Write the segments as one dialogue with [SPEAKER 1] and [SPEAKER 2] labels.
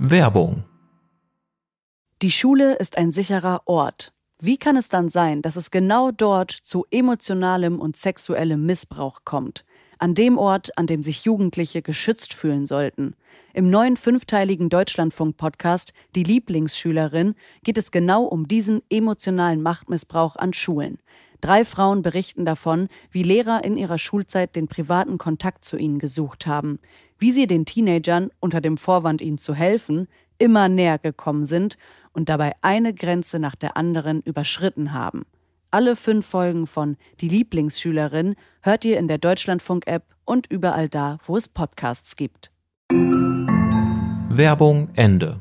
[SPEAKER 1] Werbung.
[SPEAKER 2] Die Schule ist ein sicherer Ort. Wie kann es dann sein, dass es genau dort zu emotionalem und sexuellem Missbrauch kommt? An dem Ort, an dem sich Jugendliche geschützt fühlen sollten. Im neuen 5-teiligen Deutschlandfunk-Podcast Die Lieblingsschülerin geht es genau um diesen emotionalen Machtmissbrauch an Schulen. 3 Frauen berichten davon, wie Lehrer in ihrer Schulzeit den privaten Kontakt zu ihnen gesucht haben, wie sie den Teenagern, unter dem Vorwand ihnen zu helfen, immer näher gekommen sind und dabei eine Grenze nach der anderen überschritten haben. Alle 5 Folgen von Die Lieblingsschülerin hört ihr in der Deutschlandfunk-App und überall da, wo es Podcasts gibt.
[SPEAKER 1] Werbung Ende.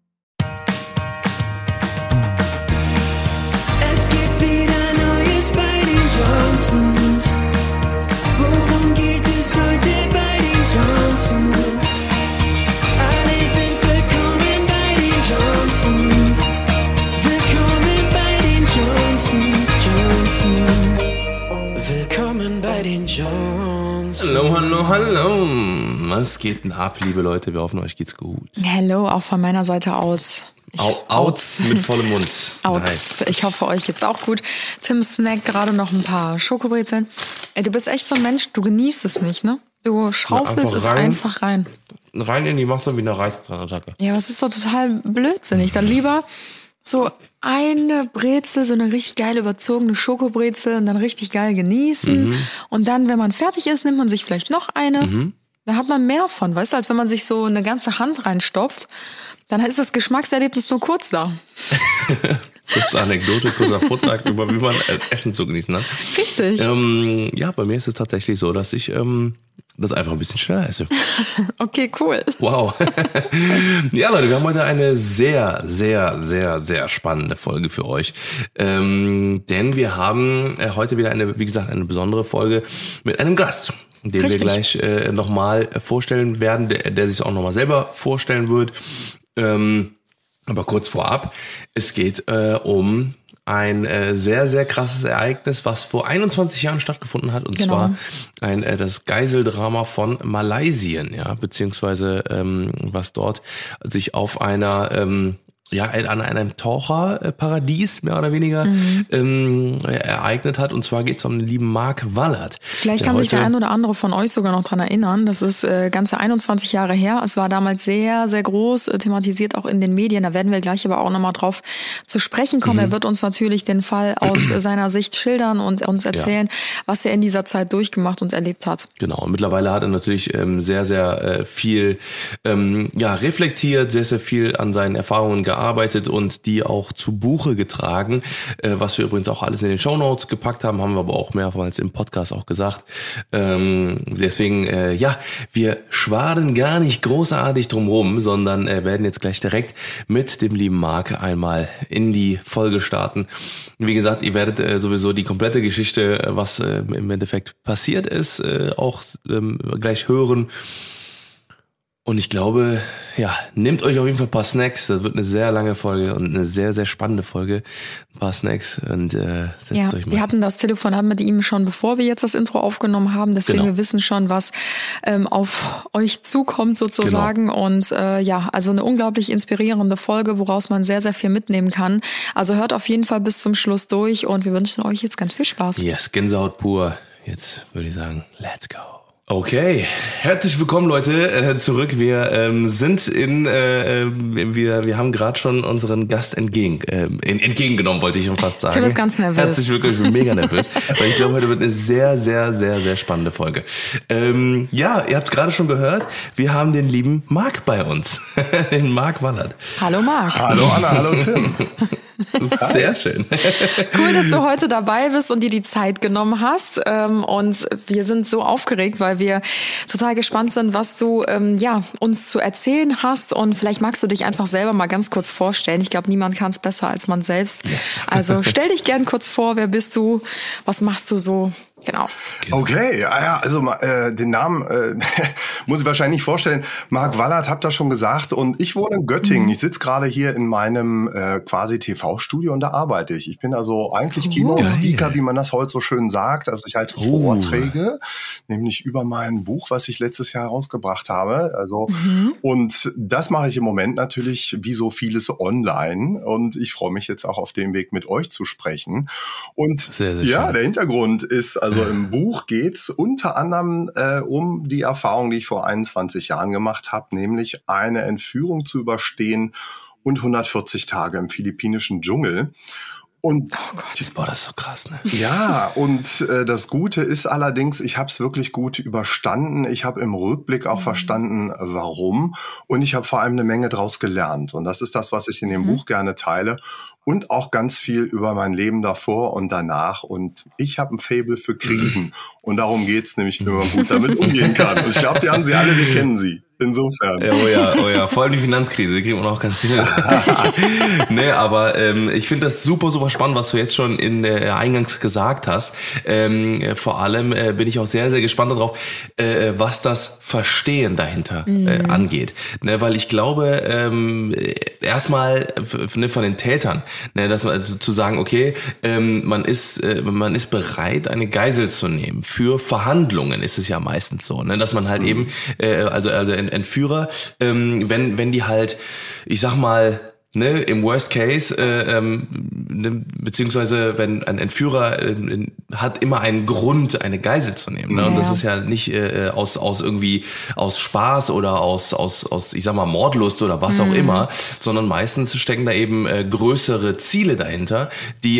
[SPEAKER 3] Es gibt wieder Neues bei den Johnsons. Worum geht es heute bei den Johnsons? Alle sind willkommen bei den Johnsons. Willkommen bei den Johnsons. Willkommen bei den Johnsons.
[SPEAKER 4] Hallo. Was geht denn ab, liebe Leute? Wir hoffen, euch geht's gut.
[SPEAKER 5] Hello, auch von meiner Seite aus.
[SPEAKER 4] Outs mit vollem Mund.
[SPEAKER 5] Outs.
[SPEAKER 4] Nice.
[SPEAKER 5] Ich hoffe, euch geht's auch gut. Tim snackt gerade noch ein paar Schokobrezeln. Ey, du bist echt so ein Mensch, du genießt es nicht, ne? Du schaufelst es einfach rein.
[SPEAKER 4] Rein in die machst du wie eine Reißattacke.
[SPEAKER 5] Ja, aber es ist doch total blödsinnig. Dann lieber so eine Brezel, so eine richtig geil überzogene Schokobrezel und dann richtig geil genießen. Und dann, wenn man fertig ist, nimmt man sich vielleicht noch eine. Dann hat man mehr von, weißt du, als wenn man sich so eine ganze Hand reinstopft. Dann ist das Geschmackserlebnis nur kurz da.
[SPEAKER 4] Kurze Anekdote, kurzer Vortrag über, wie man Essen zu genießen hat.
[SPEAKER 5] Richtig.
[SPEAKER 4] Ja, bei mir ist es tatsächlich so, dass ich das einfach ein bisschen schneller esse.
[SPEAKER 5] Okay, cool.
[SPEAKER 4] Wow. Ja, Leute, wir haben heute eine sehr, sehr, sehr, sehr spannende Folge für euch. Denn wir haben heute wieder wie gesagt, eine besondere Folge mit einem Gast, den wir gleich nochmal vorstellen werden, der sich auch nochmal selber vorstellen wird. Aber kurz vorab, es geht um ein sehr, sehr krasses Ereignis, was vor 21 Jahren stattgefunden hat, und zwar das Geiseldrama von Malaysien, ja, beziehungsweise was dort sich auf einer an einem Taucherparadies mehr oder weniger ereignet hat. Und zwar geht es um den lieben Mark Wallert.
[SPEAKER 5] Vielleicht kann sich der ein oder andere von euch sogar noch dran erinnern. Das ist ganze 21 Jahre her. Es war damals sehr, sehr groß, thematisiert auch in den Medien. Da werden wir gleich aber auch nochmal drauf zu sprechen kommen. Er wird uns natürlich den Fall aus seiner Sicht schildern und uns erzählen, was er in dieser Zeit durchgemacht und erlebt hat.
[SPEAKER 4] Genau. Und mittlerweile hat er natürlich sehr, sehr viel reflektiert, sehr, sehr viel an seinen Erfahrungen gearbeitet und die auch zu Buche getragen, was wir übrigens auch alles in den Shownotes gepackt haben wir aber auch mehrmals im Podcast auch gesagt. Deswegen, wir schwaden gar nicht großartig drum, sondern werden jetzt gleich direkt mit dem lieben Mark einmal in die Folge starten. Wie gesagt, ihr werdet sowieso die komplette Geschichte, was im Endeffekt passiert ist, auch gleich hören. Und ich glaube, nehmt euch auf jeden Fall ein paar Snacks. Das wird eine sehr lange Folge und eine sehr, sehr spannende Folge. Ein paar Snacks und setzt euch mal.
[SPEAKER 5] Wir hatten das Telefonat mit ihm schon, bevor wir jetzt das Intro aufgenommen haben. Deswegen wir wissen schon, was auf euch zukommt sozusagen. Genau. Und also eine unglaublich inspirierende Folge, woraus man sehr, sehr viel mitnehmen kann. Also hört auf jeden Fall bis zum Schluss durch und wir wünschen euch jetzt ganz viel Spaß.
[SPEAKER 4] Yes, Gänsehaut pur. Jetzt würde ich sagen, let's go. Okay, herzlich willkommen Leute zurück. Wir sind wir haben gerade schon unseren Gast entgegengenommen, wollte ich schon fast sagen.
[SPEAKER 5] Tim ist ganz nervös.
[SPEAKER 4] Herzlich willkommen, ich bin mega nervös, weil ich glaube, heute wird eine sehr, sehr, sehr, sehr spannende Folge. Ihr habt es gerade schon gehört, wir haben den lieben Mark bei uns, den Mark Wallert.
[SPEAKER 5] Hallo Mark.
[SPEAKER 6] Hallo Anna, hallo Tim.
[SPEAKER 4] Sehr schön.
[SPEAKER 5] Cool, dass du heute dabei bist und dir die Zeit genommen hast. Und wir sind so aufgeregt, weil wir total gespannt sind, was du uns zu erzählen hast. Und vielleicht magst du dich einfach selber mal ganz kurz vorstellen. Ich glaube, niemand kann es besser als man selbst.
[SPEAKER 4] Yes.
[SPEAKER 5] Also stell dich gern kurz vor, wer bist du, was machst du so? Genau.
[SPEAKER 1] Okay, ja, also den Namen muss ich wahrscheinlich nicht vorstellen. Marc Wallert, habt ihr schon gesagt. Und ich wohne in Göttingen. Ich sitze gerade hier in meinem quasi TV-Studio und da arbeite ich. Ich bin also eigentlich Keynote-Speaker, wie man das heute so schön sagt. Also ich halte Vorträge, nämlich über mein Buch, was ich letztes Jahr herausgebracht habe. Also und das mache ich im Moment natürlich wie so vieles online. Und ich freue mich jetzt auch auf dem Weg mit euch zu sprechen. Und
[SPEAKER 4] sehr, sehr
[SPEAKER 1] ja,
[SPEAKER 4] schön.
[SPEAKER 1] der Hintergrund ist, also im Buch geht's unter anderem um die Erfahrung, die ich vor 21 Jahren gemacht habe, nämlich eine Entführung zu überstehen und 140 Tage im philippinischen Dschungel. Und
[SPEAKER 4] Boah, das ist so krass, ne?
[SPEAKER 1] ja, und das Gute ist allerdings, ich habe es wirklich gut überstanden. Ich habe im Rückblick auch verstanden, warum. Und ich habe vor allem eine Menge draus gelernt. Und das ist das, was ich in dem Buch gerne teile. Und auch ganz viel über mein Leben davor und danach. Und ich habe ein Faible für Krisen. Und darum geht's nämlich, wie man gut damit umgehen kann. Und ich glaube, die haben sie alle, wir kennen sie. Insofern.
[SPEAKER 4] Oh ja. Vor allem die Finanzkrise, die kriegen wir noch ganz viel. Nee, aber ich finde das super, super spannend, was du jetzt schon in eingangs gesagt hast. Vor allem bin ich auch sehr, sehr gespannt darauf, was das Verstehen dahinter angeht. Ne, weil ich glaube, erstmal von den Tätern, ne, dass man zu sagen, okay, man ist bereit, eine Geisel zu nehmen. Für Verhandlungen ist es ja meistens so, ne, dass man halt eben, also Entführer, wenn die halt, ich sag mal, ne, im Worst Case, beziehungsweise wenn ein Entführer hat immer einen Grund, eine Geisel zu nehmen. Ne? Und das ist ja nicht aus Spaß oder aus ich sag mal Mordlust oder was auch immer, sondern meistens stecken da eben größere Ziele dahinter, die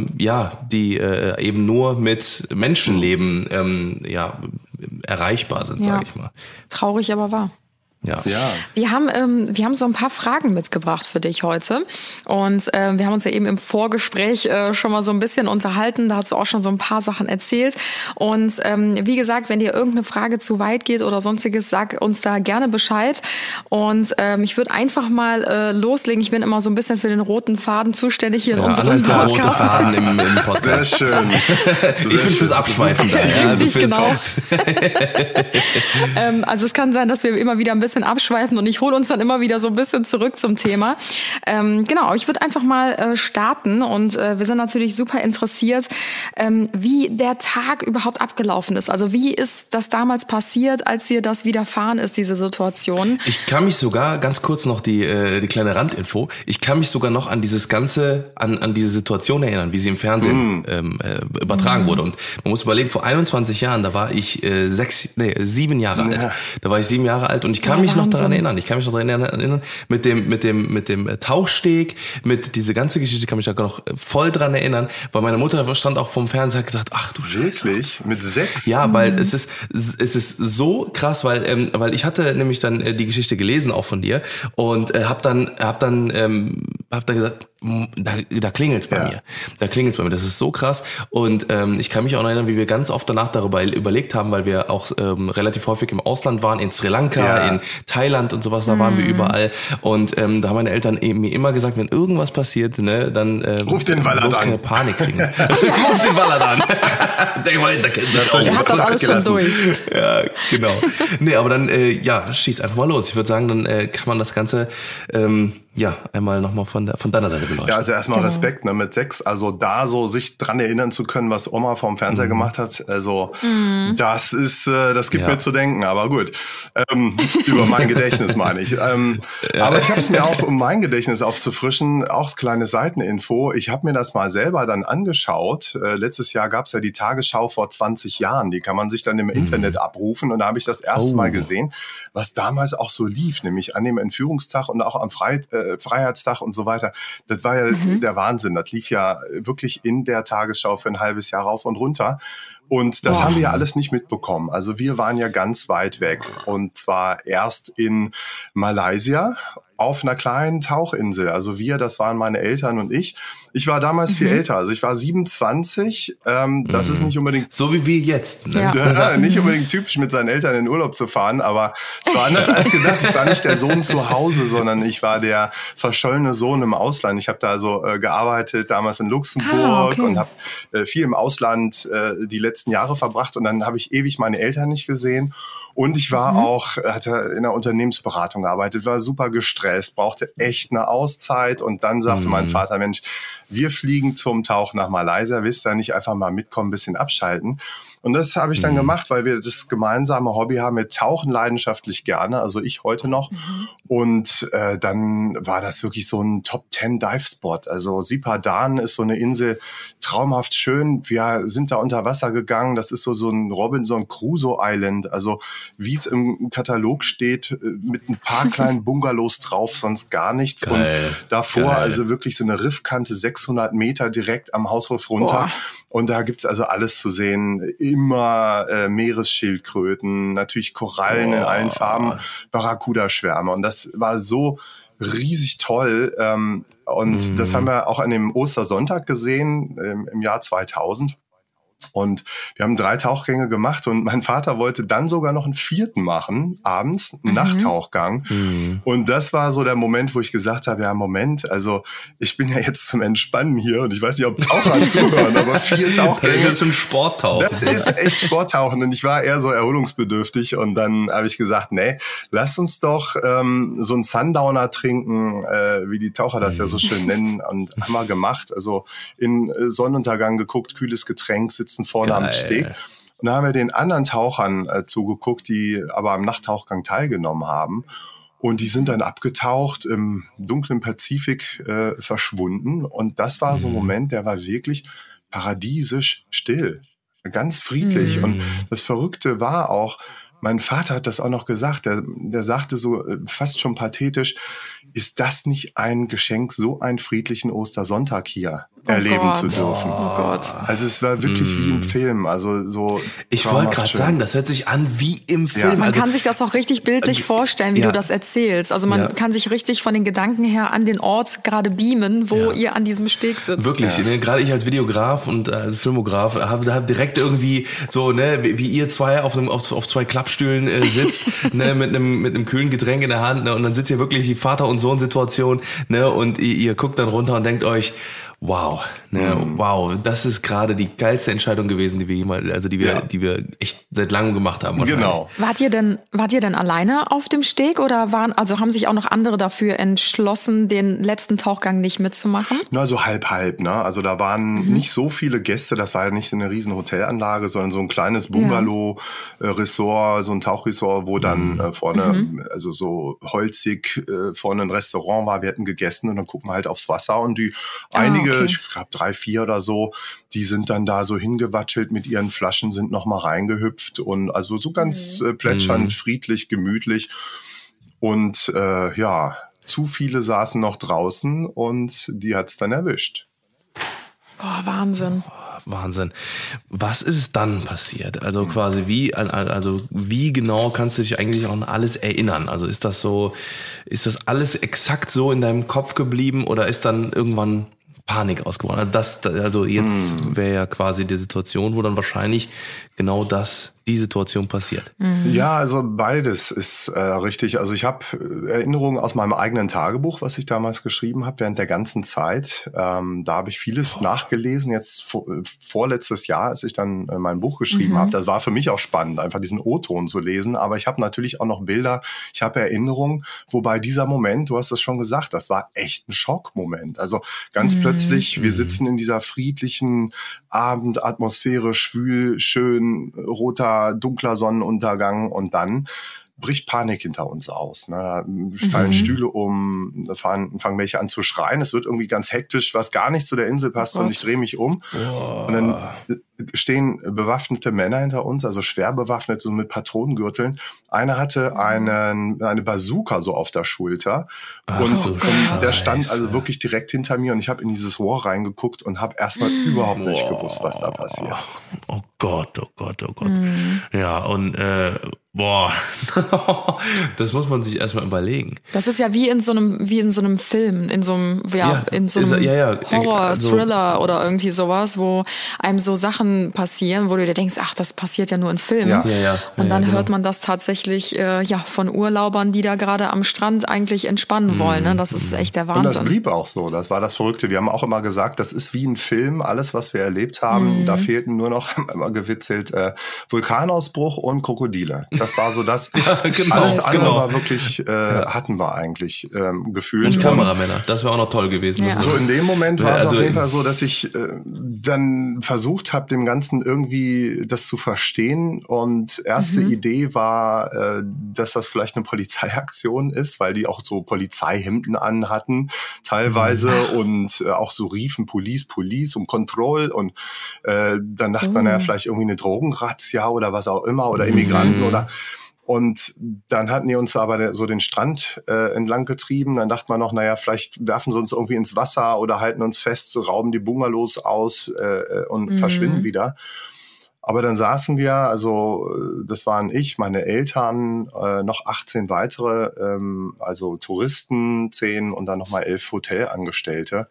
[SPEAKER 4] eben nur mit Menschenleben erreichbar sind, sage ich mal.
[SPEAKER 5] Traurig, aber wahr.
[SPEAKER 4] Ja.
[SPEAKER 5] Wir haben so ein paar Fragen mitgebracht für dich heute. Und wir haben uns ja eben im Vorgespräch schon mal so ein bisschen unterhalten. Da hast du auch schon so ein paar Sachen erzählt. Und wie gesagt, wenn dir irgendeine Frage zu weit geht oder sonstiges, sag uns da gerne Bescheid. Und ich würde einfach mal loslegen. Ich bin immer so ein bisschen für den roten Faden zuständig hier in unserem
[SPEAKER 4] Anna ist der
[SPEAKER 5] Podcast.
[SPEAKER 4] rote Faden im Podcast.
[SPEAKER 1] Sehr schön.
[SPEAKER 4] Ich bin fürs Abschweifen da.
[SPEAKER 5] Richtig, genau. Also es kann sein, dass wir immer wieder ein bisschen abschweifen und ich hole uns dann immer wieder so ein bisschen zurück zum Thema. Genau, ich würde einfach mal starten und wir sind natürlich super interessiert, wie der Tag überhaupt abgelaufen ist. Also wie ist das damals passiert, als dir das widerfahren ist, diese Situation?
[SPEAKER 4] Ich kann mich sogar, ganz kurz noch die kleine Randinfo, ich kann mich sogar noch an dieses Ganze, an diese Situation erinnern, wie sie im Fernsehen übertragen wurde. Und man muss überlegen, vor 21 Jahren, da war ich 7 Jahre alt. Da war ich 7 Jahre alt und ich kann mich noch daran erinnern. Ich kann mich noch daran erinnern, mit dem Tauchsteg, mit diese ganze Geschichte, kann mich da noch voll dran erinnern, weil meine Mutter stand auch vom Fernseher und hat gesagt, ach du Scheiße.
[SPEAKER 1] Wirklich? Mit 6?
[SPEAKER 4] Ja, weil es ist so krass, weil ich hatte nämlich dann die Geschichte gelesen auch von dir und hab dann gesagt, da klingelt's bei mir. Da klingelt's bei mir. Das ist so krass. Und ich kann mich auch noch erinnern, wie wir ganz oft danach darüber überlegt haben, weil wir auch relativ häufig im Ausland waren, in Sri Lanka, in Thailand und sowas, da waren wir überall. Und da haben meine Eltern mir immer gesagt, wenn irgendwas passiert, ne, dann
[SPEAKER 1] ruf den Wallert an.
[SPEAKER 4] Keine Panik kriegen. Ruf den Wallert an.
[SPEAKER 5] Der hat das alles schon durch.
[SPEAKER 4] Ja, genau. Nee, aber dann, schieß einfach mal los. Ich würde sagen, dann kann man das Ganze einmal nochmal von deiner Seite beleuchten.
[SPEAKER 1] Ja, also erstmal Respekt, ne, mit 6, also da so sich dran erinnern zu können, was Oma vom Fernseher gemacht hat, also das ist, das gibt mir zu denken, aber gut, über mein Gedächtnis meine ich. Aber ich habe es mir auch, um mein Gedächtnis aufzufrischen, auch kleine Seiteninfo, ich habe mir das mal selber dann angeschaut, letztes Jahr gab es ja die Tagesschau vor 20 Jahren, die kann man sich dann im Internet abrufen und da habe ich das erste Mal gesehen, was damals auch so lief, nämlich an dem Entführungstag und auch am Freiheitstag und so weiter. Das war ja der Wahnsinn. Das lief ja wirklich in der Tagesschau für ein halbes Jahr rauf und runter. Und das haben wir ja alles nicht mitbekommen. Also wir waren ja ganz weit weg. Und zwar erst in Malaysia auf einer kleinen Tauchinsel. Also das waren meine Eltern und ich. Ich war damals viel älter. Also ich war 27. Das ist nicht unbedingt...
[SPEAKER 4] So wie wir jetzt. Ne?
[SPEAKER 1] Ja. Nicht unbedingt typisch, mit seinen Eltern in Urlaub zu fahren. Aber es war anders als gedacht. Ich war nicht der Sohn zu Hause, sondern ich war der verschollene Sohn im Ausland. Ich habe da gearbeitet, damals in Luxemburg und habe viel im Ausland die letzten letzten Jahre verbracht und dann habe ich ewig meine Eltern nicht gesehen. Und ich war hatte in der Unternehmensberatung gearbeitet, war super gestresst, brauchte echt eine Auszeit. Und dann sagte mein Vater, Mensch, wir fliegen zum Tauch nach Malaysia, willst du da nicht einfach mal mitkommen, ein bisschen abschalten? Und das habe ich dann gemacht, weil wir das gemeinsame Hobby haben. Wir tauchen leidenschaftlich gerne, also ich heute noch. Und dann war das wirklich so ein Top-10-Dive-Spot. Also Sipadan ist so eine Insel, traumhaft schön. Wir sind da unter Wasser gegangen. Das ist so ein Robinson Crusoe Island. Also wie es im Katalog steht, mit ein paar kleinen Bungalows drauf, sonst gar nichts.
[SPEAKER 4] Geil.
[SPEAKER 1] Und davor also wirklich so eine Riffkante, 600 Meter direkt am Haushof runter. Boah. Und da gibt's also alles zu sehen. Immer Meeresschildkröten, natürlich Korallen in allen Farben, Barracuda-Schwärme. Und das war so riesig toll. Und das haben wir auch an dem Ostersonntag gesehen, im Jahr 2000. Und wir haben 3 Tauchgänge gemacht und mein Vater wollte dann sogar noch einen 4. machen, abends, einen Nachttauchgang. Und das war so der Moment, wo ich gesagt habe, ja Moment, also ich bin ja jetzt zum Entspannen hier und ich weiß nicht, ob Taucher zuhören, aber 4 Tauchgänge.
[SPEAKER 4] Das ist jetzt ein Sporttauchen.
[SPEAKER 1] Das ist echt Sporttauchen und ich war eher so erholungsbedürftig und dann habe ich gesagt, nee, lass uns doch so einen Sundowner trinken, wie die Taucher das ja so schön nennen, und haben wir gemacht, also in Sonnenuntergang geguckt, kühles Getränk, sitzen vorne am Steg. Und da haben wir den anderen Tauchern zugeguckt, die aber am Nachttauchgang teilgenommen haben. Und die sind dann abgetaucht, im dunklen Pazifik verschwunden. Und das war so ein Moment, der war wirklich paradiesisch still. Ganz friedlich. Und das Verrückte war auch, mein Vater hat das auch noch gesagt, der sagte so fast schon pathetisch, ist das nicht ein Geschenk, so einen friedlichen Ostersonntag hier erleben zu dürfen.
[SPEAKER 5] Oh Gott.
[SPEAKER 1] Also es war wirklich wie im Film. Also so.
[SPEAKER 4] Ich wollte gerade sagen, das hört sich an wie im Film.
[SPEAKER 5] Ja. Man
[SPEAKER 4] also,
[SPEAKER 5] kann sich das auch richtig bildlich vorstellen, wie du das erzählst. Also man kann sich richtig von den Gedanken her an den Ort gerade beamen, wo ihr an diesem Steg sitzt.
[SPEAKER 4] Wirklich, ne? Gerade ich als Videograf und als Filmograf habe direkt irgendwie so, ne, wie ihr zwei auf 2 Klappstühlen sitzt, ne, mit einem kühlen Getränk in der Hand, ne, und dann sitzt ihr wirklich die Vater-und-Sohn-Situation, ne, und ihr guckt dann runter und denkt euch, wow, ne, wow, das ist gerade die geilste Entscheidung gewesen, die wir jemals, also die wir echt seit langem gemacht haben.
[SPEAKER 1] Genau.
[SPEAKER 5] Wart ihr denn alleine auf dem Steg oder haben sich auch noch andere dafür entschlossen, den letzten Tauchgang nicht mitzumachen?
[SPEAKER 1] Na, so halb, ne? Also da waren nicht so viele Gäste, das war ja nicht eine riesen Hotelanlage, sondern so ein kleines Bungalow-Ressort, so ein Tauchresort, wo dann vorne, also so holzig, vorne ein Restaurant war, wir hatten gegessen und dann gucken wir halt aufs Wasser und die einige, ich glaube 3, 4 oder so, die sind dann da so hingewatschelt mit ihren Flaschen, sind noch mal reingehüpft und also so ganz plätschernd, friedlich, gemütlich. Und zu viele saßen noch draußen und die hat's dann erwischt.
[SPEAKER 5] Boah, Wahnsinn.
[SPEAKER 4] Was ist dann passiert? Also quasi wie genau kannst du dich eigentlich auch an alles erinnern? Also ist das alles exakt so in deinem Kopf geblieben oder ist dann irgendwann Panik ausgebrochen? Also jetzt wäre ja quasi die Situation, wo dann wahrscheinlich genau die Situation passiert.
[SPEAKER 1] Ja, also beides ist richtig. Also ich habe Erinnerungen aus meinem eigenen Tagebuch, was ich damals geschrieben habe, während der ganzen Zeit. Da habe ich vieles nachgelesen. Jetzt vorletztes Jahr, als ich dann mein Buch geschrieben habe, das war für mich auch spannend, einfach diesen O-Ton zu lesen. Aber ich habe natürlich auch noch Bilder, ich habe Erinnerungen, wobei dieser Moment, du hast es schon gesagt, das war echt ein Schockmoment. Also ganz plötzlich, wir sitzen in dieser friedlichen Abendatmosphäre, schwül, schön, roter, dunkler Sonnenuntergang und dann bricht Panik hinter uns aus. Ne? Da fallen Stühle um, fangen welche an zu schreien. Es wird irgendwie ganz hektisch, was gar nicht zu der Insel passt und ich drehe mich um. Und dann stehen bewaffnete Männer hinter uns, also schwer bewaffnet, so mit Patronengürteln. Einer hatte eine Bazooka so auf der Schulter und der stand also wirklich direkt hinter mir und ich habe in dieses Rohr reingeguckt und habe erstmal überhaupt nicht gewusst, was da passiert.
[SPEAKER 4] Oh Gott. Ja, und Boah, das muss man sich erstmal überlegen.
[SPEAKER 5] Das ist ja wie in so einem Film, in so einem Horror-Thriller oder irgendwie sowas, wo einem so Sachen passieren, wo du dir denkst, ach, das passiert ja nur in Filmen. Und dann hört man das tatsächlich von Urlaubern, die da gerade am Strand eigentlich entspannen wollen. Ne? Das ist echt der Wahnsinn.
[SPEAKER 1] Und das blieb auch so. Das war das Verrückte. Wir haben auch immer gesagt, das ist wie ein Film. Alles, was wir erlebt haben, da fehlten nur noch, haben wir immer gewitzelt, Vulkanausbruch und Krokodile. Das war so das. Alles andere war wirklich, hatten wir eigentlich gefühlt.
[SPEAKER 4] Und Kameramänner, das wäre auch noch toll gewesen.
[SPEAKER 5] Ja.
[SPEAKER 1] So in dem Moment war es auf jeden Fall so, dass ich dann versucht habe, dem Ganzen irgendwie das zu verstehen. Und erste Idee war, dass das vielleicht eine Polizeiaktion ist, weil die auch so Polizeihemden an hatten teilweise und auch so riefen Police und Control. Und dann dachte man ja vielleicht irgendwie eine Drogenrazzia oder was auch immer oder Immigranten oder. Und dann hatten die uns aber so den Strand entlang getrieben. Dann dachte man noch, naja, vielleicht werfen sie uns irgendwie ins Wasser oder halten uns fest, so rauben die Bungalows aus und verschwinden wieder. Aber dann saßen wir, also das waren ich, meine Eltern, noch 18 weitere, also Touristen, 10 und dann nochmal 11 Hotelangestellte.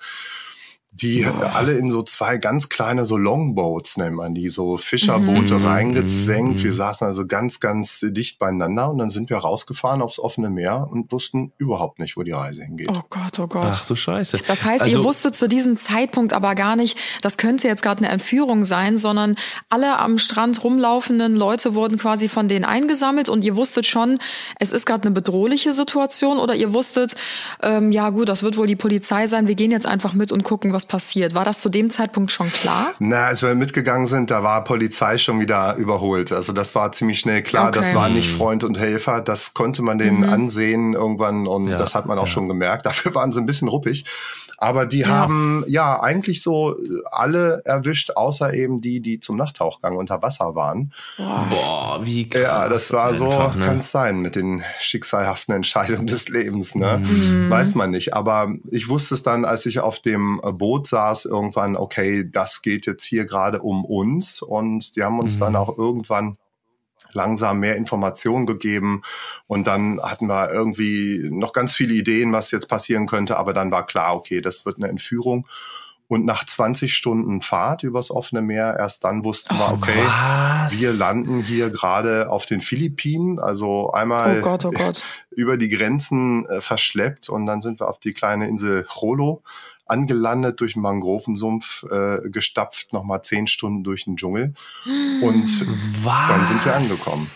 [SPEAKER 1] Die alle in so 2 ganz kleine, so Longboats nennt man die, so Fischerboote reingezwängt. Wir saßen also ganz, ganz dicht beieinander und dann sind wir rausgefahren aufs offene Meer und wussten überhaupt nicht, wo die Reise hingeht.
[SPEAKER 5] Oh Gott, oh Gott.
[SPEAKER 4] Ach du Scheiße.
[SPEAKER 5] Das heißt, ihr wusstet zu diesem Zeitpunkt aber gar nicht, das könnte jetzt gerade eine Entführung sein, sondern alle am Strand rumlaufenden Leute wurden quasi von denen eingesammelt und ihr wusstet schon, es ist gerade eine bedrohliche Situation oder ihr wusstet, ja gut, das wird wohl die Polizei sein, wir gehen jetzt einfach mit und gucken, was passiert. War das zu dem Zeitpunkt schon klar?
[SPEAKER 1] Na, als wir mitgegangen sind, da war Polizei schon wieder überholt. Also das war ziemlich schnell klar. Okay. Das war nicht Freund und Helfer. Das konnte man denen ansehen irgendwann und das hat man auch schon gemerkt. Dafür waren sie ein bisschen ruppig. Aber die haben eigentlich so alle erwischt, außer eben die zum Nachttauchgang unter Wasser waren.
[SPEAKER 4] Boah, wie krass.
[SPEAKER 1] Ja, das war
[SPEAKER 4] einfach,
[SPEAKER 1] so,
[SPEAKER 4] ne?
[SPEAKER 1] kann es sein mit den schicksalhaften Entscheidungen des Lebens, ne? Weiß man nicht. Aber ich wusste es dann, als ich auf dem Boot saß, irgendwann, okay, das geht jetzt hier gerade um uns. Und die haben uns dann auch irgendwann langsam mehr Informationen gegeben und dann hatten wir irgendwie noch ganz viele Ideen, was jetzt passieren könnte, aber dann war klar, okay, das wird eine Entführung und nach 20 Stunden Fahrt übers offene Meer, erst dann wussten wir, okay, wir landen hier gerade auf den Philippinen, also einmal über die Grenzen verschleppt und dann sind wir auf die kleine Insel Jolo angelandet, durch den Mangrovensumpf gestapft, nochmal 10 Stunden durch den Dschungel. Und dann sind wir angekommen.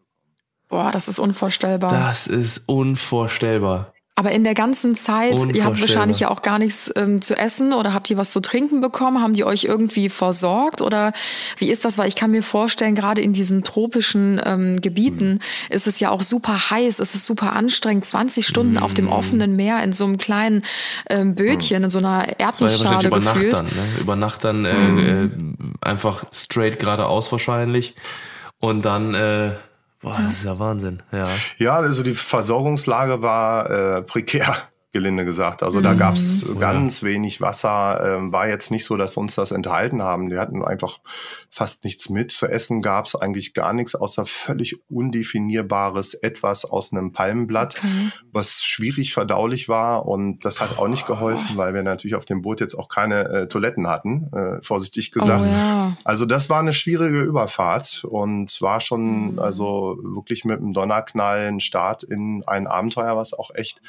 [SPEAKER 5] Boah, das ist unvorstellbar.
[SPEAKER 4] Das ist unvorstellbar.
[SPEAKER 5] Aber in der ganzen Zeit, ihr habt wahrscheinlich ja auch gar nichts zu essen oder habt ihr was zu trinken bekommen? Haben die euch irgendwie versorgt? Oder wie ist das? Weil ich kann mir vorstellen, gerade in diesen tropischen Gebieten ist es ja auch super heiß, es ist super anstrengend. 20 Stunden auf dem offenen Meer in so einem kleinen Bötchen, in so einer Erdnussschale gefühlt.
[SPEAKER 4] Über Nacht dann einfach straight geradeaus wahrscheinlich. Und dann... Boah, das ist ja Wahnsinn, ja. Also die Versorgungslage war prekär, gelinde gesagt. Also da gab's ganz wenig Wasser. War jetzt nicht so, dass uns das enthalten haben. Die hatten einfach fast nichts mit. Zu essen gab's eigentlich gar nichts, außer völlig undefinierbares Etwas aus einem Palmenblatt, was schwierig verdaulich war. Und das hat auch nicht geholfen, weil wir natürlich auf dem Boot jetzt auch keine Toiletten hatten, vorsichtig gesagt. Also das war eine schwierige Überfahrt und war schon also wirklich mit einem Donnerknall ein Start in ein Abenteuer, was auch echt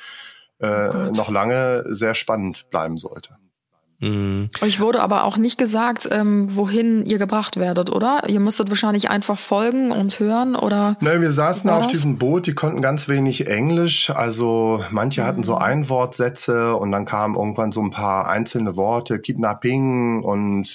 [SPEAKER 4] noch lange sehr spannend bleiben sollte.
[SPEAKER 5] Euch wurde aber auch nicht gesagt, wohin ihr gebracht werdet, oder? Ihr musstet wahrscheinlich einfach folgen und hören, oder? Nein,
[SPEAKER 1] wir saßen auf diesem Boot, die konnten ganz wenig Englisch, also manche hatten so Einwortsätze und dann kamen irgendwann so ein paar einzelne Worte, Kidnapping und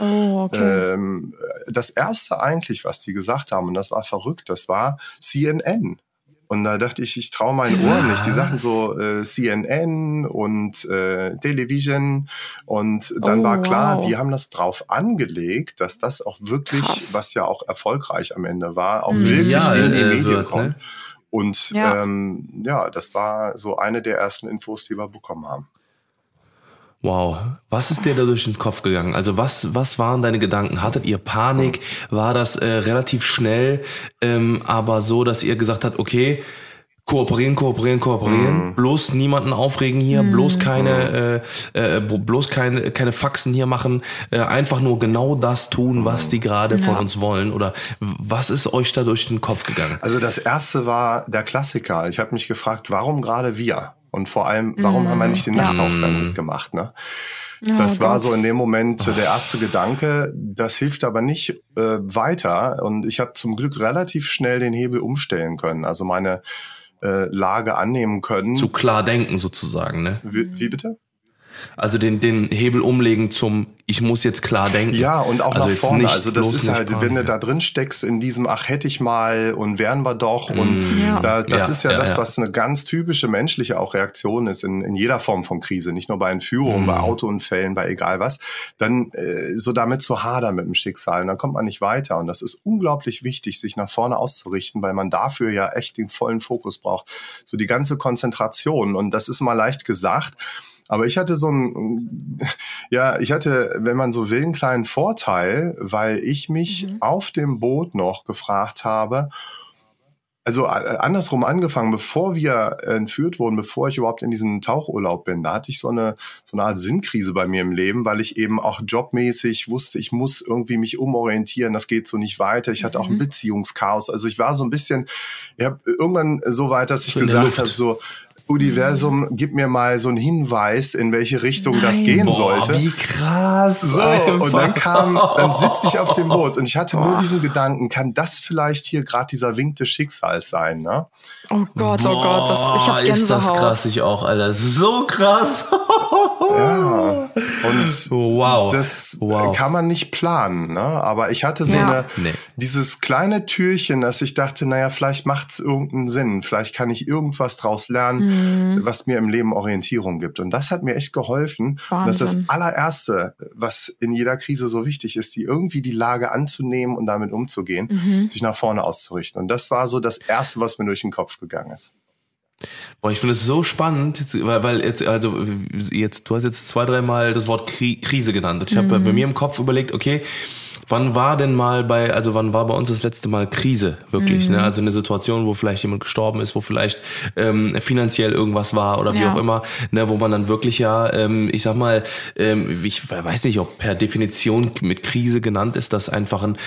[SPEAKER 1] das erste eigentlich, was die gesagt haben, und das war verrückt, das war CNN. Und da dachte ich traue meinen Ohren nicht. Die Sachen so CNN und Television. Und dann war klar, die haben das drauf angelegt, dass das auch wirklich, was ja auch erfolgreich am Ende war, auch wirklich in die Medien kommt. Ne? Und das war so eine der ersten Infos, die wir bekommen haben.
[SPEAKER 4] Wow, was ist dir da durch den Kopf gegangen? Also was waren deine Gedanken? Hattet ihr Panik? War das relativ schnell, aber so, dass ihr gesagt habt, okay, kooperieren, bloß niemanden aufregen hier, bloß keine Faxen hier machen, einfach nur genau das tun, was die gerade von uns wollen? Oder was ist euch da durch den Kopf gegangen?
[SPEAKER 1] Also das erste war der Klassiker. Ich habe mich gefragt, warum gerade wir? Und vor allem, warum haben wir nicht den Nachttauchgang mitgemacht, ne? Das war so in dem Moment der erste Gedanke. Das hilft aber nicht weiter. Und ich habe zum Glück relativ schnell den Hebel umstellen können. Also meine Lage annehmen können.
[SPEAKER 4] Zu klar denken sozusagen, ne?
[SPEAKER 1] Wie bitte?
[SPEAKER 4] Also den Hebel umlegen zum ich muss jetzt klar denken.
[SPEAKER 1] Ja, und auch
[SPEAKER 4] also
[SPEAKER 1] nach vorne.
[SPEAKER 4] Nicht,
[SPEAKER 1] also das ist halt, wenn du da drin steckst in diesem, ach, hätte ich mal und wären wir doch. Und das ist das, was eine ganz typische menschliche auch Reaktion ist in jeder Form von Krise. Nicht nur bei Entführungen, bei Autounfällen, bei egal was. Dann so damit zu hadern mit dem Schicksal. Und dann kommt man nicht weiter. Und das ist unglaublich wichtig, sich nach vorne auszurichten, weil man dafür ja echt den vollen Fokus braucht. So die ganze Konzentration. Und das ist mal leicht gesagt. Aber ich hatte wenn man so will, einen kleinen Vorteil, weil ich mich auf dem Boot noch gefragt habe, also andersrum angefangen, bevor wir entführt wurden, bevor ich überhaupt in diesen Tauchurlaub bin, da hatte ich so eine Art Sinnkrise bei mir im Leben, weil ich eben auch jobmäßig wusste, ich muss irgendwie mich umorientieren, das geht so nicht weiter. Ich hatte auch ein Beziehungschaos. Also ich war so ein bisschen, irgendwann so weit, dass ich gesagt habe, so, Universum, gib mir mal so einen Hinweis, in welche Richtung das gehen sollte.
[SPEAKER 4] Wie krass.
[SPEAKER 1] So, und dann sitze ich auf dem Boot und ich hatte nur diesen Gedanken, kann das vielleicht hier gerade dieser Wink des Schicksals sein, ne?
[SPEAKER 5] Oh Gott, ich hab Gänsehaut.
[SPEAKER 4] Ist das krass, ich auch, Alter. So krass.
[SPEAKER 1] Ja. Und das kann man nicht planen, ne? Aber ich hatte dieses kleine Türchen, dass ich dachte, naja, vielleicht macht's irgendeinen Sinn. Vielleicht kann ich irgendwas draus lernen, was mir im Leben Orientierung gibt. Und das hat mir echt geholfen.
[SPEAKER 5] Wahnsinn.
[SPEAKER 1] Das ist das allererste, was in jeder Krise so wichtig ist, irgendwie die Lage anzunehmen und damit umzugehen, sich nach vorne auszurichten. Und das war so das Erste, was mir durch den Kopf gegangen ist.
[SPEAKER 4] Boah, ich finde es so spannend, weil du hast jetzt 2-3 Mal das Wort Krise genannt. Und ich habe bei mir im Kopf überlegt, okay, wann war bei uns das letzte Mal Krise wirklich, ne? Also eine Situation, wo vielleicht jemand gestorben ist, wo vielleicht finanziell irgendwas war oder wie auch immer, ne? Wo man dann wirklich ich sag mal, ich weiß nicht, ob per Definition mit Krise genannt ist, das einfach ein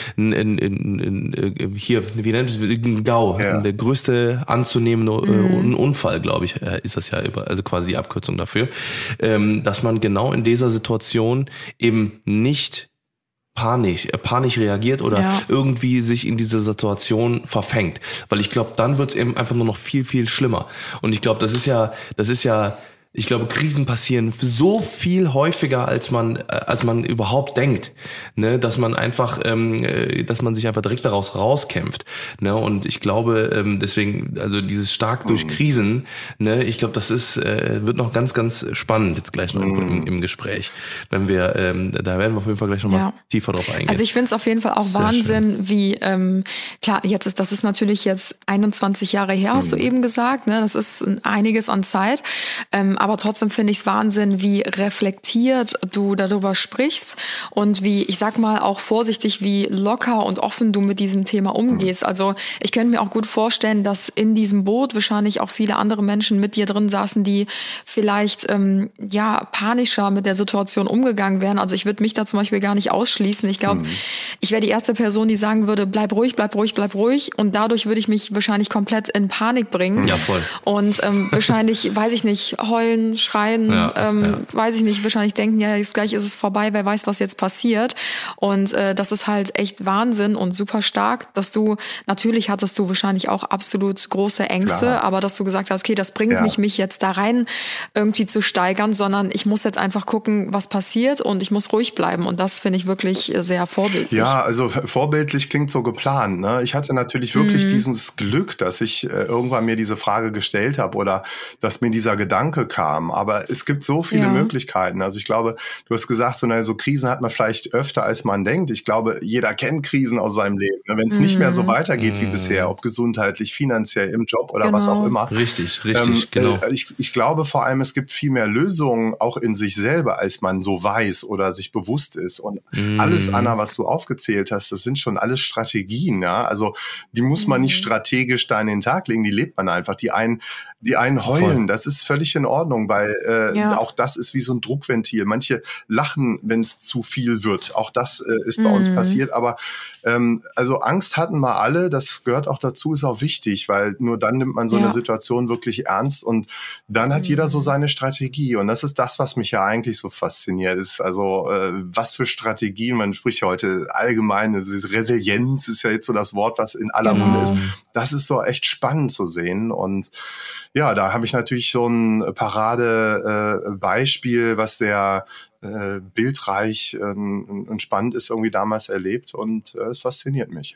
[SPEAKER 4] GAU, der größte anzunehmende Unfall, glaube ich, ist das ja also quasi die Abkürzung dafür, dass man genau in dieser Situation eben nicht panisch reagiert oder irgendwie sich in diese Situation verfängt. Weil ich glaube, dann wird es eben einfach nur noch viel, viel schlimmer. Und ich glaube, ich glaube, Krisen passieren so viel häufiger, als man überhaupt denkt, ne, dass man sich einfach direkt daraus rauskämpft, ne, und ich glaube, deswegen, also dieses stark durch Krisen, ne, ich glaube, das wird noch ganz, ganz spannend jetzt gleich noch im Gespräch, wenn wir, da werden wir auf jeden Fall gleich nochmal tiefer drauf eingehen.
[SPEAKER 5] Also ich finde es auf jeden Fall auch sehr Wahnsinn, schön. Wie, klar, das ist natürlich jetzt 21 Jahre her, hast du eben gesagt, ne, das ist einiges an Zeit, aber trotzdem finde ich es Wahnsinn, wie reflektiert du darüber sprichst und wie, ich sag mal auch vorsichtig, wie locker und offen du mit diesem Thema umgehst. Also ich könnte mir auch gut vorstellen, dass in diesem Boot wahrscheinlich auch viele andere Menschen mit dir drin saßen, die vielleicht panischer mit der Situation umgegangen wären. Also ich würde mich da zum Beispiel gar nicht ausschließen. Ich glaube, ich wäre die erste Person, die sagen würde, bleib ruhig. Und dadurch würde ich mich wahrscheinlich komplett in Panik bringen.
[SPEAKER 4] Ja, voll.
[SPEAKER 5] Und wahrscheinlich, weiß ich nicht, heulen, schreien, weiß ich nicht, wahrscheinlich denken, ja, jetzt gleich ist es vorbei, wer weiß, was jetzt passiert. Und das ist halt echt Wahnsinn und super stark, natürlich hattest du wahrscheinlich auch absolut große Ängste, aber dass du gesagt hast, okay, das bringt nicht, mich jetzt da rein irgendwie zu steigern, sondern ich muss jetzt einfach gucken, was passiert und ich muss ruhig bleiben. Und das finde ich wirklich sehr vorbildlich.
[SPEAKER 1] Ja, also vorbildlich klingt so geplant, ne? Ich hatte natürlich wirklich dieses Glück, dass ich irgendwann mir diese Frage gestellt habe oder dass mir dieser Gedanke kam, kam. Aber es gibt so viele Möglichkeiten. Also ich glaube, du hast gesagt, so Krisen hat man vielleicht öfter, als man denkt. Ich glaube, jeder kennt Krisen aus seinem Leben. Wenn es nicht mehr so weitergeht wie bisher, ob gesundheitlich, finanziell, im Job oder was auch immer.
[SPEAKER 4] Richtig, genau.
[SPEAKER 1] Ich glaube vor allem, es gibt viel mehr Lösungen auch in sich selber, als man so weiß oder sich bewusst ist. Und alles, Anna, was du aufgezählt hast, das sind schon alles Strategien. Ja? Also die muss man nicht strategisch da in den Tag legen, die lebt man einfach. Die einen heulen, das ist völlig in Ordnung, weil auch das ist wie so ein Druckventil. Manche lachen, wenn es zu viel wird. Auch das ist bei uns passiert. Aber also Angst hatten wir alle, das gehört auch dazu, ist auch wichtig, weil nur dann nimmt man so eine Situation wirklich ernst und dann hat jeder so seine Strategie. Und das ist das, was mich ja eigentlich so fasziniert. Ist also was für Strategien, man spricht ja heute allgemein, diese Resilienz ist ja jetzt so das Wort, was in aller Munde ist. Das ist so echt spannend zu sehen. Und ja, da habe ich natürlich so ein Paradebeispiel, was sehr bildreich und spannend ist, irgendwie damals erlebt und es fasziniert mich.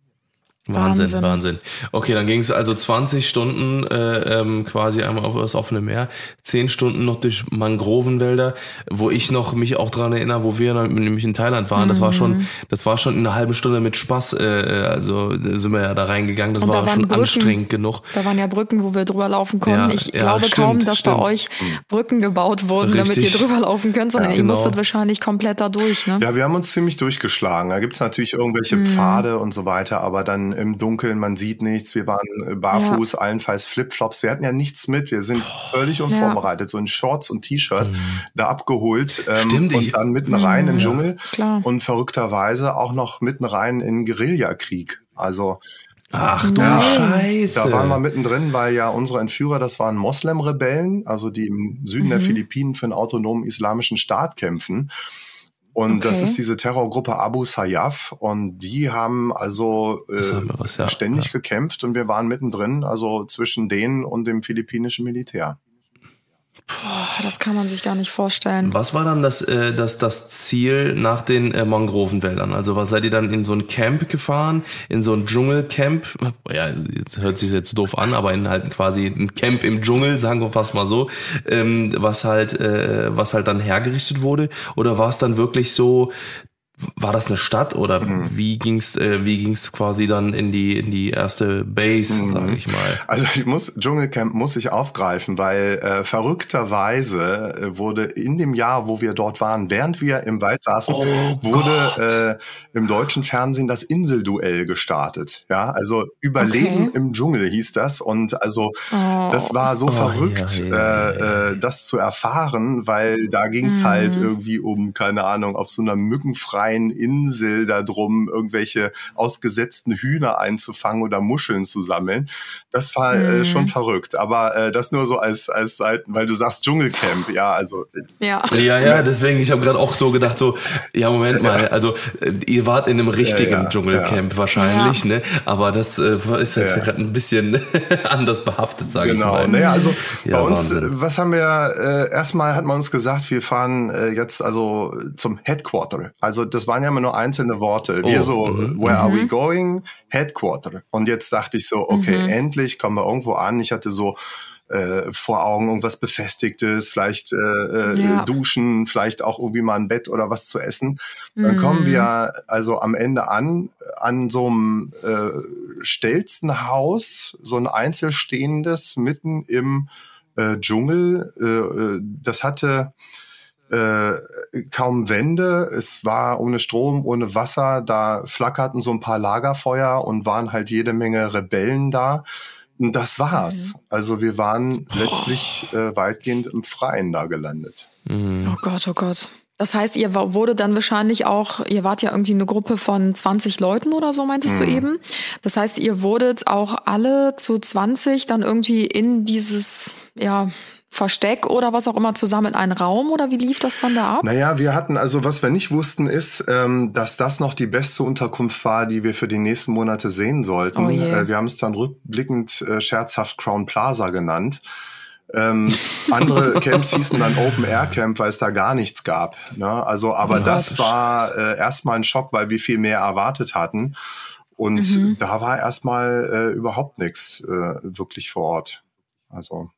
[SPEAKER 4] Wahnsinn. Okay, dann ging es also 20 Stunden quasi einmal auf das offene Meer, 10 Stunden noch durch Mangrovenwälder, wo ich noch mich auch dran erinnere, wo wir nämlich in Thailand waren. Das war schon in einer halben Stunde mit Spaß, also sind wir ja da reingegangen. Das war schon anstrengend genug.
[SPEAKER 5] Da waren ja Brücken, wo wir drüber laufen konnten. Ich glaube kaum, dass bei euch Brücken gebaut wurden, damit ihr drüber laufen könnt, sondern ihr musstet wahrscheinlich komplett da durch. Ne?
[SPEAKER 1] Ja, wir haben uns ziemlich durchgeschlagen. Da gibt's natürlich irgendwelche Pfade und so weiter, aber dann im Dunkeln, man sieht nichts, wir waren barfuß, allenfalls Flipflops, wir hatten ja nichts mit, wir sind völlig unvorbereitet, so in Shorts und T-Shirt da abgeholt und dann mitten rein in den Dschungel und verrückterweise auch noch mitten rein in Guerillakrieg. Also
[SPEAKER 4] ach du Scheiße.
[SPEAKER 1] Da waren wir mittendrin, weil ja unsere Entführer, das waren Moslem-Rebellen, also die im Süden der Philippinen für einen autonomen islamischen Staat kämpfen. Und das ist diese Terrorgruppe Abu Sayyaf und die haben also ständig gekämpft und wir waren mittendrin, also zwischen denen und dem philippinischen Militär.
[SPEAKER 5] Boah, das kann man sich gar nicht vorstellen.
[SPEAKER 4] Was war dann das Ziel nach den Mangrovenwäldern? Also was seid ihr dann in so ein Camp gefahren, in so ein Dschungelcamp? Ja, jetzt hört sich jetzt doof an, aber in halt quasi ein Camp im Dschungel, sagen wir fast mal so, was halt dann hergerichtet wurde? Oder war es dann wirklich so? War das eine Stadt oder wie ging's quasi dann in die erste Base, sage ich mal?
[SPEAKER 1] Also Dschungelcamp muss ich aufgreifen, weil verrückterweise wurde in dem Jahr, wo wir dort waren, während wir im Wald saßen, wurde im deutschen Fernsehen das Inselduell gestartet. Ja, also Überleben im Dschungel hieß das und also das war so verrückt, das zu erfahren, weil da ging's halt irgendwie um, keine Ahnung, auf so einer mückenfreien Insel da drum, irgendwelche ausgesetzten Hühner einzufangen oder Muscheln zu sammeln. Das war schon verrückt. Aber das nur so als Seiten, weil du sagst Dschungelcamp, ja, also.
[SPEAKER 5] Ja,
[SPEAKER 4] deswegen, ich habe gerade auch so gedacht, so, ja, Moment mal, also ihr wart in einem richtigen Dschungelcamp wahrscheinlich, ne? Aber das ist jetzt gerade ein bisschen anders behaftet, sage ich mal.
[SPEAKER 1] Genau, naja, also bei uns, was haben wir, erstmal hat man uns gesagt, wir fahren jetzt also zum Headquarter. Also das waren ja immer nur einzelne Worte. Wir where are we going? Headquarter. Und jetzt dachte ich so, okay, endlich kommen wir irgendwo an. Ich hatte so vor Augen irgendwas Befestigtes, vielleicht duschen, vielleicht auch irgendwie mal ein Bett oder was zu essen. Dann kommen wir also am Ende an so einem Stelzenhaus, so ein einzelstehendes, mitten im Dschungel. Das hatte kaum Wände, es war ohne Strom, ohne Wasser, da flackerten so ein paar Lagerfeuer und waren halt jede Menge Rebellen da. Und das war's. Also wir waren letztlich weitgehend im Freien da gelandet.
[SPEAKER 5] Oh Gott. Das heißt, ihr wurde dann wahrscheinlich auch, ihr wart ja irgendwie eine Gruppe von 20 Leuten oder so, meintest du eben. Das heißt, ihr wurdet auch alle zu 20 dann irgendwie in dieses, Versteck oder was auch immer zusammen in einen Raum oder wie lief das dann da ab?
[SPEAKER 1] Naja, wir hatten, also was wir nicht wussten ist, dass das noch die beste Unterkunft war, die wir für die nächsten Monate sehen sollten. Wir haben es dann rückblickend scherzhaft Crown Plaza genannt. Andere Camps hießen dann Open Air Camp, weil es da gar nichts gab. Ne? Also, aber das war erstmal ein Schock, weil wir viel mehr erwartet hatten. Und da war erstmal überhaupt nichts wirklich vor Ort. Also.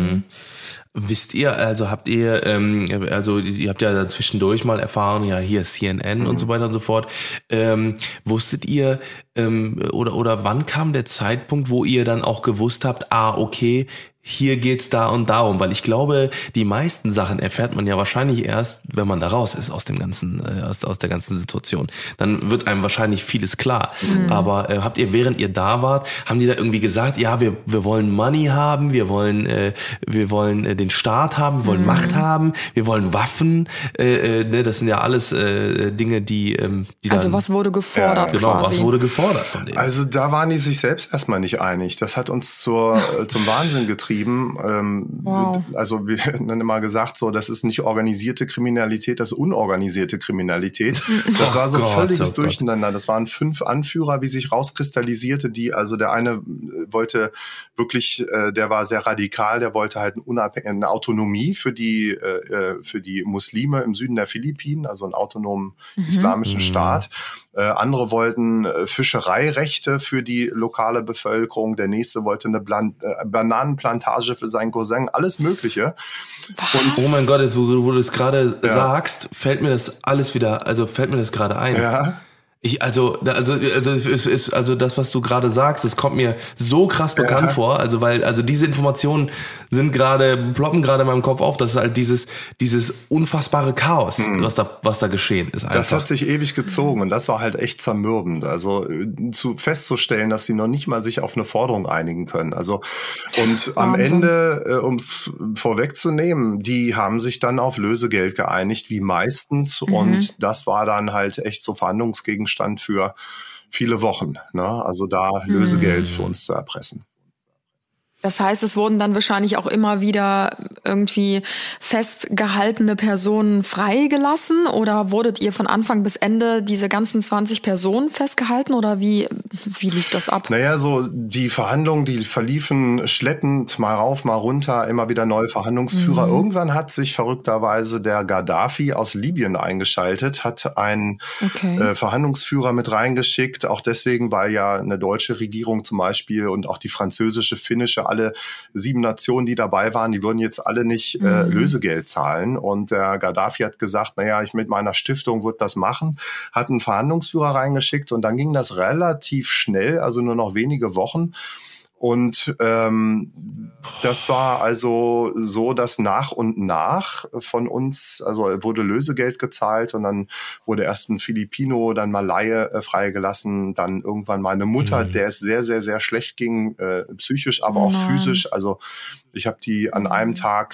[SPEAKER 4] Wisst ihr, also habt ihr, also ihr habt ja zwischendurch mal erfahren, ja hier CNN und so weiter und so fort. Wusstet ihr oder wann kam der Zeitpunkt, wo ihr dann auch gewusst habt, okay, hier geht's da und darum, weil ich glaube, die meisten Sachen erfährt man ja wahrscheinlich erst, wenn man da raus ist aus dem ganzen, aus der ganzen Situation. Dann wird einem wahrscheinlich vieles klar. Aber habt ihr, während ihr da wart, haben die da irgendwie gesagt, ja, wir wollen Money haben, wir wollen den Staat haben, wir wollen Macht haben, wir wollen Waffen, ne, das sind ja alles Dinge, die dann,
[SPEAKER 5] Also was wurde gefordert
[SPEAKER 4] genau,
[SPEAKER 5] quasi?
[SPEAKER 4] was wurde gefordert von denen?
[SPEAKER 1] Also da waren die sich selbst erstmal nicht einig. Das hat uns zum Wahnsinn getrieben.
[SPEAKER 5] Wow.
[SPEAKER 1] Also wir haben dann immer gesagt, so, das ist nicht organisierte Kriminalität, das ist unorganisierte Kriminalität. Das war so völliges Durcheinander. Das waren 5 Anführer, wie sich rauskristallisierte, also der eine wollte wirklich, der war sehr radikal, der wollte halt eine Autonomie für die Muslime im Süden der Philippinen, also einen autonomen islamischen Staat. Andere wollten Fischereirechte für die lokale Bevölkerung. Der nächste wollte eine Bananenplantage für seinen Cousin. Alles Mögliche.
[SPEAKER 5] Was?
[SPEAKER 4] Und oh mein Gott, jetzt wo du das gerade sagst, fällt mir das gerade ein.
[SPEAKER 1] Ja.
[SPEAKER 4] Also das, was du gerade sagst, das kommt mir so krass bekannt vor. Also diese Informationen ploppen gerade in meinem Kopf auf. Das ist halt dieses unfassbare Chaos, was da geschehen ist. Einfach.
[SPEAKER 1] Das hat sich ewig gezogen und das war halt echt zermürbend. Also festzustellen, dass sie noch nicht mal sich auf eine Forderung einigen können. Also und am Ende, um es vorwegzunehmen, die haben sich dann auf Lösegeld geeinigt, wie meistens. Und das war dann halt echt so Verhandlungsgegenstand für viele Wochen, ne? Also da Lösegeld für uns zu erpressen.
[SPEAKER 5] Das heißt, es wurden dann wahrscheinlich auch immer wieder irgendwie festgehaltene Personen freigelassen oder wurdet ihr von Anfang bis Ende diese ganzen 20 Personen festgehalten oder wie lief das ab?
[SPEAKER 1] Naja, so die Verhandlungen, die verliefen schleppend, mal rauf, mal runter, immer wieder neue Verhandlungsführer. Irgendwann hat sich verrückterweise der Gaddafi aus Libyen eingeschaltet, hat einen Verhandlungsführer mit reingeschickt, auch deswegen, weil ja eine deutsche Regierung zum Beispiel und auch die französische, finnische, alle 7 Nationen, die dabei waren, die würden jetzt alle nicht Lösegeld zahlen. Und der Gaddafi hat gesagt, naja, ich mit meiner Stiftung würde das machen, hat einen Verhandlungsführer reingeschickt und dann ging das relativ schnell, also nur noch wenige Wochen. Und das war also so, dass nach und nach von uns, also wurde Lösegeld gezahlt und dann wurde erst ein Filipino, dann Malaie freigelassen, dann irgendwann meine Mutter, der es sehr, sehr, sehr schlecht ging, psychisch, aber auch physisch. Also ich habe die an einem Tag,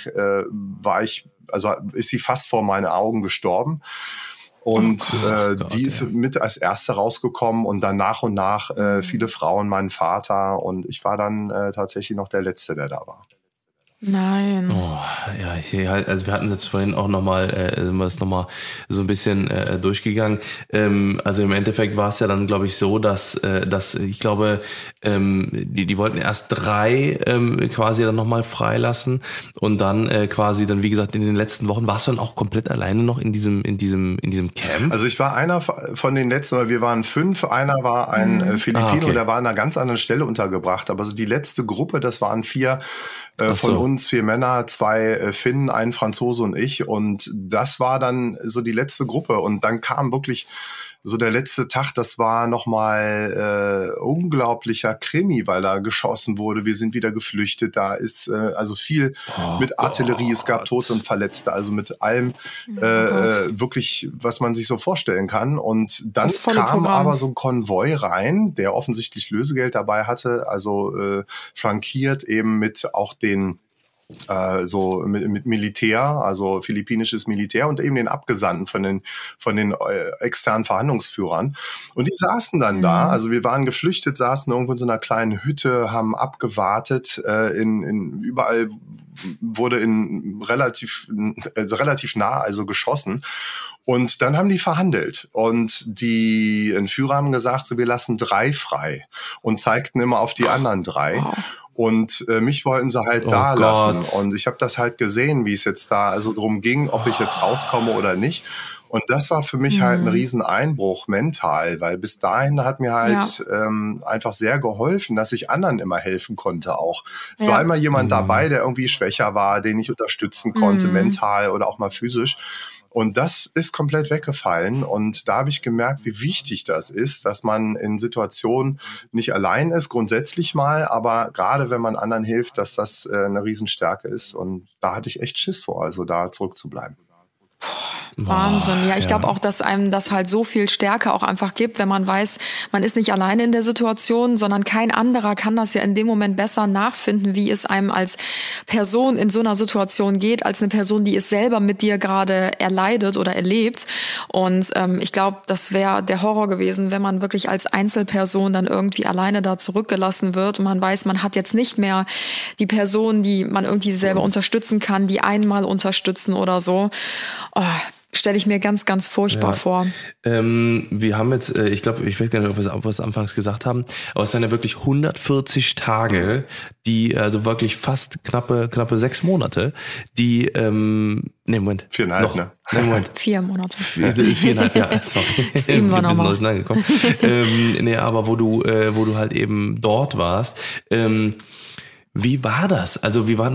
[SPEAKER 1] ist sie fast vor meinen Augen gestorben. Und die ist mit als Erste rausgekommen und dann nach und nach viele Frauen, mein Vater und ich war dann tatsächlich noch der Letzte, der da war.
[SPEAKER 5] Nein.
[SPEAKER 4] Oh, ja, also wir hatten jetzt vorhin auch nochmal, sind wir das nochmal so ein bisschen durchgegangen. Also im Endeffekt war es ja dann, glaube ich, so, dass ich glaube, die wollten erst 3 quasi dann nochmal freilassen und dann quasi dann, wie gesagt, in den letzten Wochen warst du dann auch komplett alleine noch in diesem Camp?
[SPEAKER 1] Also ich war einer von den letzten, oder wir waren 5, einer war ein Filipino, der war an einer ganz anderen Stelle untergebracht, aber so die letzte Gruppe, das waren 4 von uns, 4 Männer, 2 Finnen, ein Franzose und ich. Und das war dann so die letzte Gruppe. Und dann kam wirklich so der letzte Tag, das war nochmal unglaublicher Krimi, weil da geschossen wurde. Wir sind wieder geflüchtet. Da ist also viel mit Artillerie. Es gab Tote und Verletzte. Also mit allem wirklich, was man sich so vorstellen kann. Und dann kam aber so ein Konvoi rein, der offensichtlich Lösegeld dabei hatte. Also flankiert eben mit auch den so mit Militär, also philippinisches Militär und eben den Abgesandten von den externen Verhandlungsführern. Und die saßen dann da, also wir waren geflüchtet, saßen irgendwo in so einer kleinen Hütte, haben abgewartet, überall wurde relativ nah, also geschossen. Und dann haben die verhandelt und die Entführer haben gesagt, so wir lassen 3 frei und zeigten immer auf die anderen 3. Wow. Und mich wollten sie halt da lassen. Und ich habe das halt gesehen, wie es jetzt da also drum ging, ob ich jetzt rauskomme oder nicht. Und das war für mich halt ein Rieseneinbruch mental, weil bis dahin hat mir halt einfach sehr geholfen, dass ich anderen immer helfen konnte auch. Es war immer jemand dabei, der irgendwie schwächer war, den ich unterstützen konnte, mental oder auch mal physisch. Und das ist komplett weggefallen. Und da habe ich gemerkt, wie wichtig das ist, dass man in Situationen nicht allein ist, grundsätzlich mal, aber gerade wenn man anderen hilft, dass das eine Riesenstärke ist. Und da hatte ich echt Schiss vor, also da zurückzubleiben.
[SPEAKER 5] Wahnsinn. Ja, ich glaube auch, dass einem das halt so viel Stärke auch einfach gibt, wenn man weiß, man ist nicht alleine in der Situation, sondern kein anderer kann das ja in dem Moment besser nachfinden, wie es einem als Person in so einer Situation geht, als eine Person, die es selber mit dir gerade erleidet oder erlebt. Und ich glaube, das wäre der Horror gewesen, wenn man wirklich als Einzelperson dann irgendwie alleine da zurückgelassen wird und man weiß, man hat jetzt nicht mehr die Person, die man irgendwie selber unterstützen kann, die einmal unterstützen oder so. Oh, stelle ich mir ganz, ganz furchtbar vor.
[SPEAKER 4] Wir haben jetzt, ich glaube, ich weiß gar nicht, ob wir es anfangs gesagt haben, aber es sind ja wirklich 140 Tage, die, also wirklich fast knappe 6 Monate, die, Moment.
[SPEAKER 1] 4,5,
[SPEAKER 4] noch,
[SPEAKER 1] ne?
[SPEAKER 4] Moment.
[SPEAKER 5] 4 Monate.
[SPEAKER 4] 4,5, ja, sorry.
[SPEAKER 5] Ist irgendwann
[SPEAKER 4] ein bisschen
[SPEAKER 5] nochmal.
[SPEAKER 4] durcheinander gekommen. Aber wo du halt eben dort warst, wie war das? Also wie waren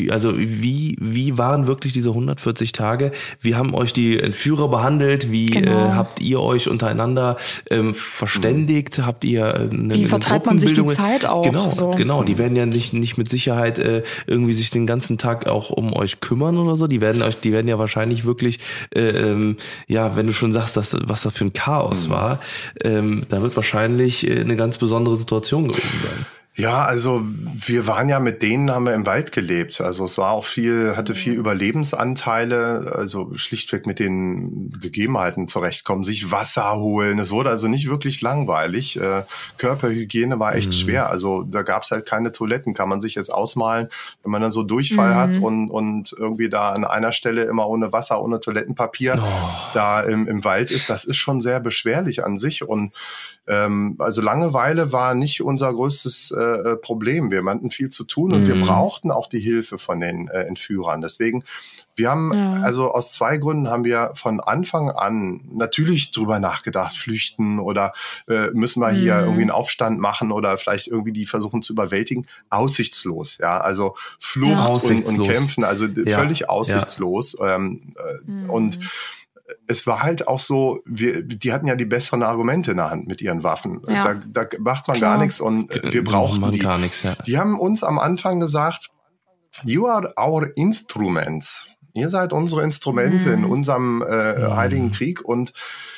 [SPEAKER 4] wirklich diese 140 Tage? Wie haben euch die Entführer behandelt? Wie habt ihr euch untereinander verständigt? Habt ihr
[SPEAKER 5] wie vertreibt man sich die Zeit auch?
[SPEAKER 4] Genau. Die werden ja nicht mit Sicherheit irgendwie sich den ganzen Tag auch um euch kümmern oder so. Die werden ja wahrscheinlich wirklich, wenn du schon sagst, was das für ein Chaos war, da wird wahrscheinlich eine ganz besondere Situation gewesen sein.
[SPEAKER 1] Ja, also wir waren ja mit denen, haben wir im Wald gelebt. Also es war auch hatte viel Überlebensanteile, also schlichtweg mit den Gegebenheiten zurechtkommen, sich Wasser holen. Es wurde also nicht wirklich langweilig. Körperhygiene war echt schwer. Also da gab's halt keine Toiletten, kann man sich jetzt ausmalen, wenn man dann so Durchfall hat und irgendwie da an einer Stelle immer ohne Wasser, ohne Toilettenpapier da im Wald ist. Das ist schon sehr beschwerlich an sich und also Langeweile war nicht unser größtes Problem. Wir hatten viel zu tun und wir brauchten auch die Hilfe von den Entführern. Deswegen, wir haben, also aus 2 Gründen haben wir von Anfang an natürlich drüber nachgedacht, flüchten oder müssen wir hier irgendwie einen Aufstand machen oder vielleicht irgendwie die versuchen zu überwältigen. Aussichtslos, ja, also Flucht und Kämpfen, also völlig aussichtslos. Und es war halt auch so, die hatten ja die besseren Argumente in der Hand mit ihren Waffen. Ja. Da macht man gar nichts und wir brauchten die.
[SPEAKER 4] Gar nichts, ja.
[SPEAKER 1] Die haben uns am Anfang gesagt, you are our instruments. Ihr seid unsere Instrumente in unserem Heiligen Krieg und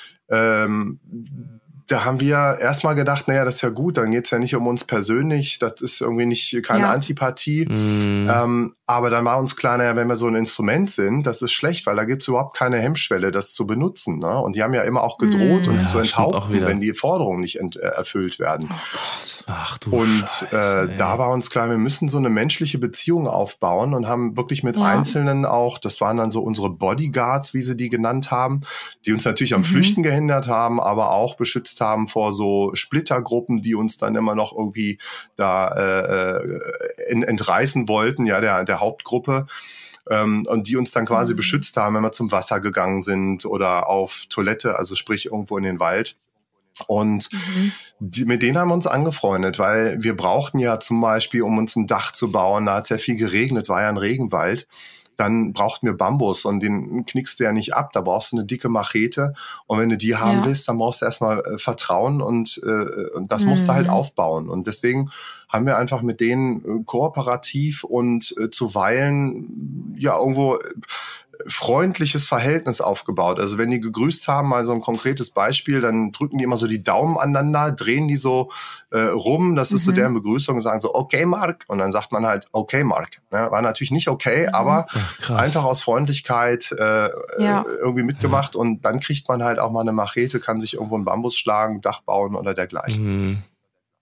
[SPEAKER 1] da haben wir erstmal gedacht, naja, das ist ja gut, dann geht's ja nicht um uns persönlich, das ist irgendwie keine Antipathie. Aber dann war uns klar, naja, wenn wir so ein Instrument sind, das ist schlecht, weil da gibt's überhaupt keine Hemmschwelle, das zu benutzen. Ne? Und die haben ja immer auch gedroht, uns zu enthaupten, wenn die Forderungen nicht erfüllt werden.
[SPEAKER 5] Oh Gott.
[SPEAKER 4] Ach du
[SPEAKER 1] Und
[SPEAKER 4] Scheiße,
[SPEAKER 1] da war uns klar, wir müssen so eine menschliche Beziehung aufbauen und haben wirklich mit Einzelnen auch, das waren dann so unsere Bodyguards, wie sie die genannt haben, die uns natürlich am Flüchten gehindert haben, aber auch beschützt haben vor so Splittergruppen, die uns dann immer noch irgendwie da entreißen wollten, ja, der Hauptgruppe. Und die uns dann quasi beschützt haben, wenn wir zum Wasser gegangen sind oder auf Toilette, also sprich irgendwo in den Wald. Und mit denen haben wir uns angefreundet, weil wir brauchten ja zum Beispiel, um uns ein Dach zu bauen, da hat es ja viel geregnet, war ja ein Regenwald, dann brauchten wir Bambus und den knickst du ja nicht ab, da brauchst du eine dicke Machete und wenn du die haben willst, dann brauchst du erstmal Vertrauen und das musst du halt aufbauen und deswegen haben wir einfach mit denen kooperativ und zuweilen ja irgendwo freundliches Verhältnis aufgebaut. Also wenn die gegrüßt haben, mal so ein konkretes Beispiel, dann drücken die immer so die Daumen aneinander, drehen die so rum, das ist so deren Begrüßung und sagen so, okay, Mark. Und dann sagt man halt, okay, Mark. Ja, war natürlich nicht okay, aber einfach aus Freundlichkeit irgendwie mitgemacht und dann kriegt man halt auch mal eine Machete, kann sich irgendwo einen Bambus schlagen, Dach bauen oder dergleichen.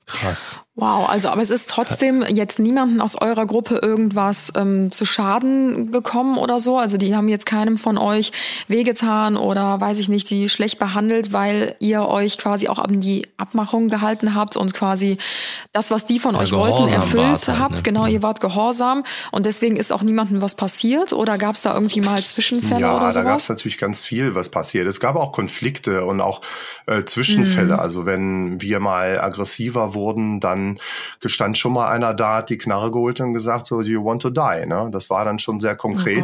[SPEAKER 4] Krass.
[SPEAKER 5] Wow, also aber es ist trotzdem jetzt niemanden aus eurer Gruppe irgendwas zu Schaden gekommen oder so? Also die haben jetzt keinem von euch wehgetan oder weiß ich nicht, die schlecht behandelt, weil ihr euch quasi auch an die Abmachung gehalten habt und quasi das, was die von euch wollten, erfüllt habt.
[SPEAKER 4] Ne?
[SPEAKER 5] Genau, ihr wart gehorsam und deswegen ist auch niemandem was passiert oder gab es da irgendwie mal Zwischenfälle oder sowas?
[SPEAKER 1] Ja, da gab es natürlich ganz viel, was passiert. Es gab auch Konflikte und auch Zwischenfälle. Also wenn wir mal aggressiver wurden, dann gestand schon mal einer da, hat die Knarre geholt und gesagt, so, do you want to die? Ne? Das war dann schon sehr konkret.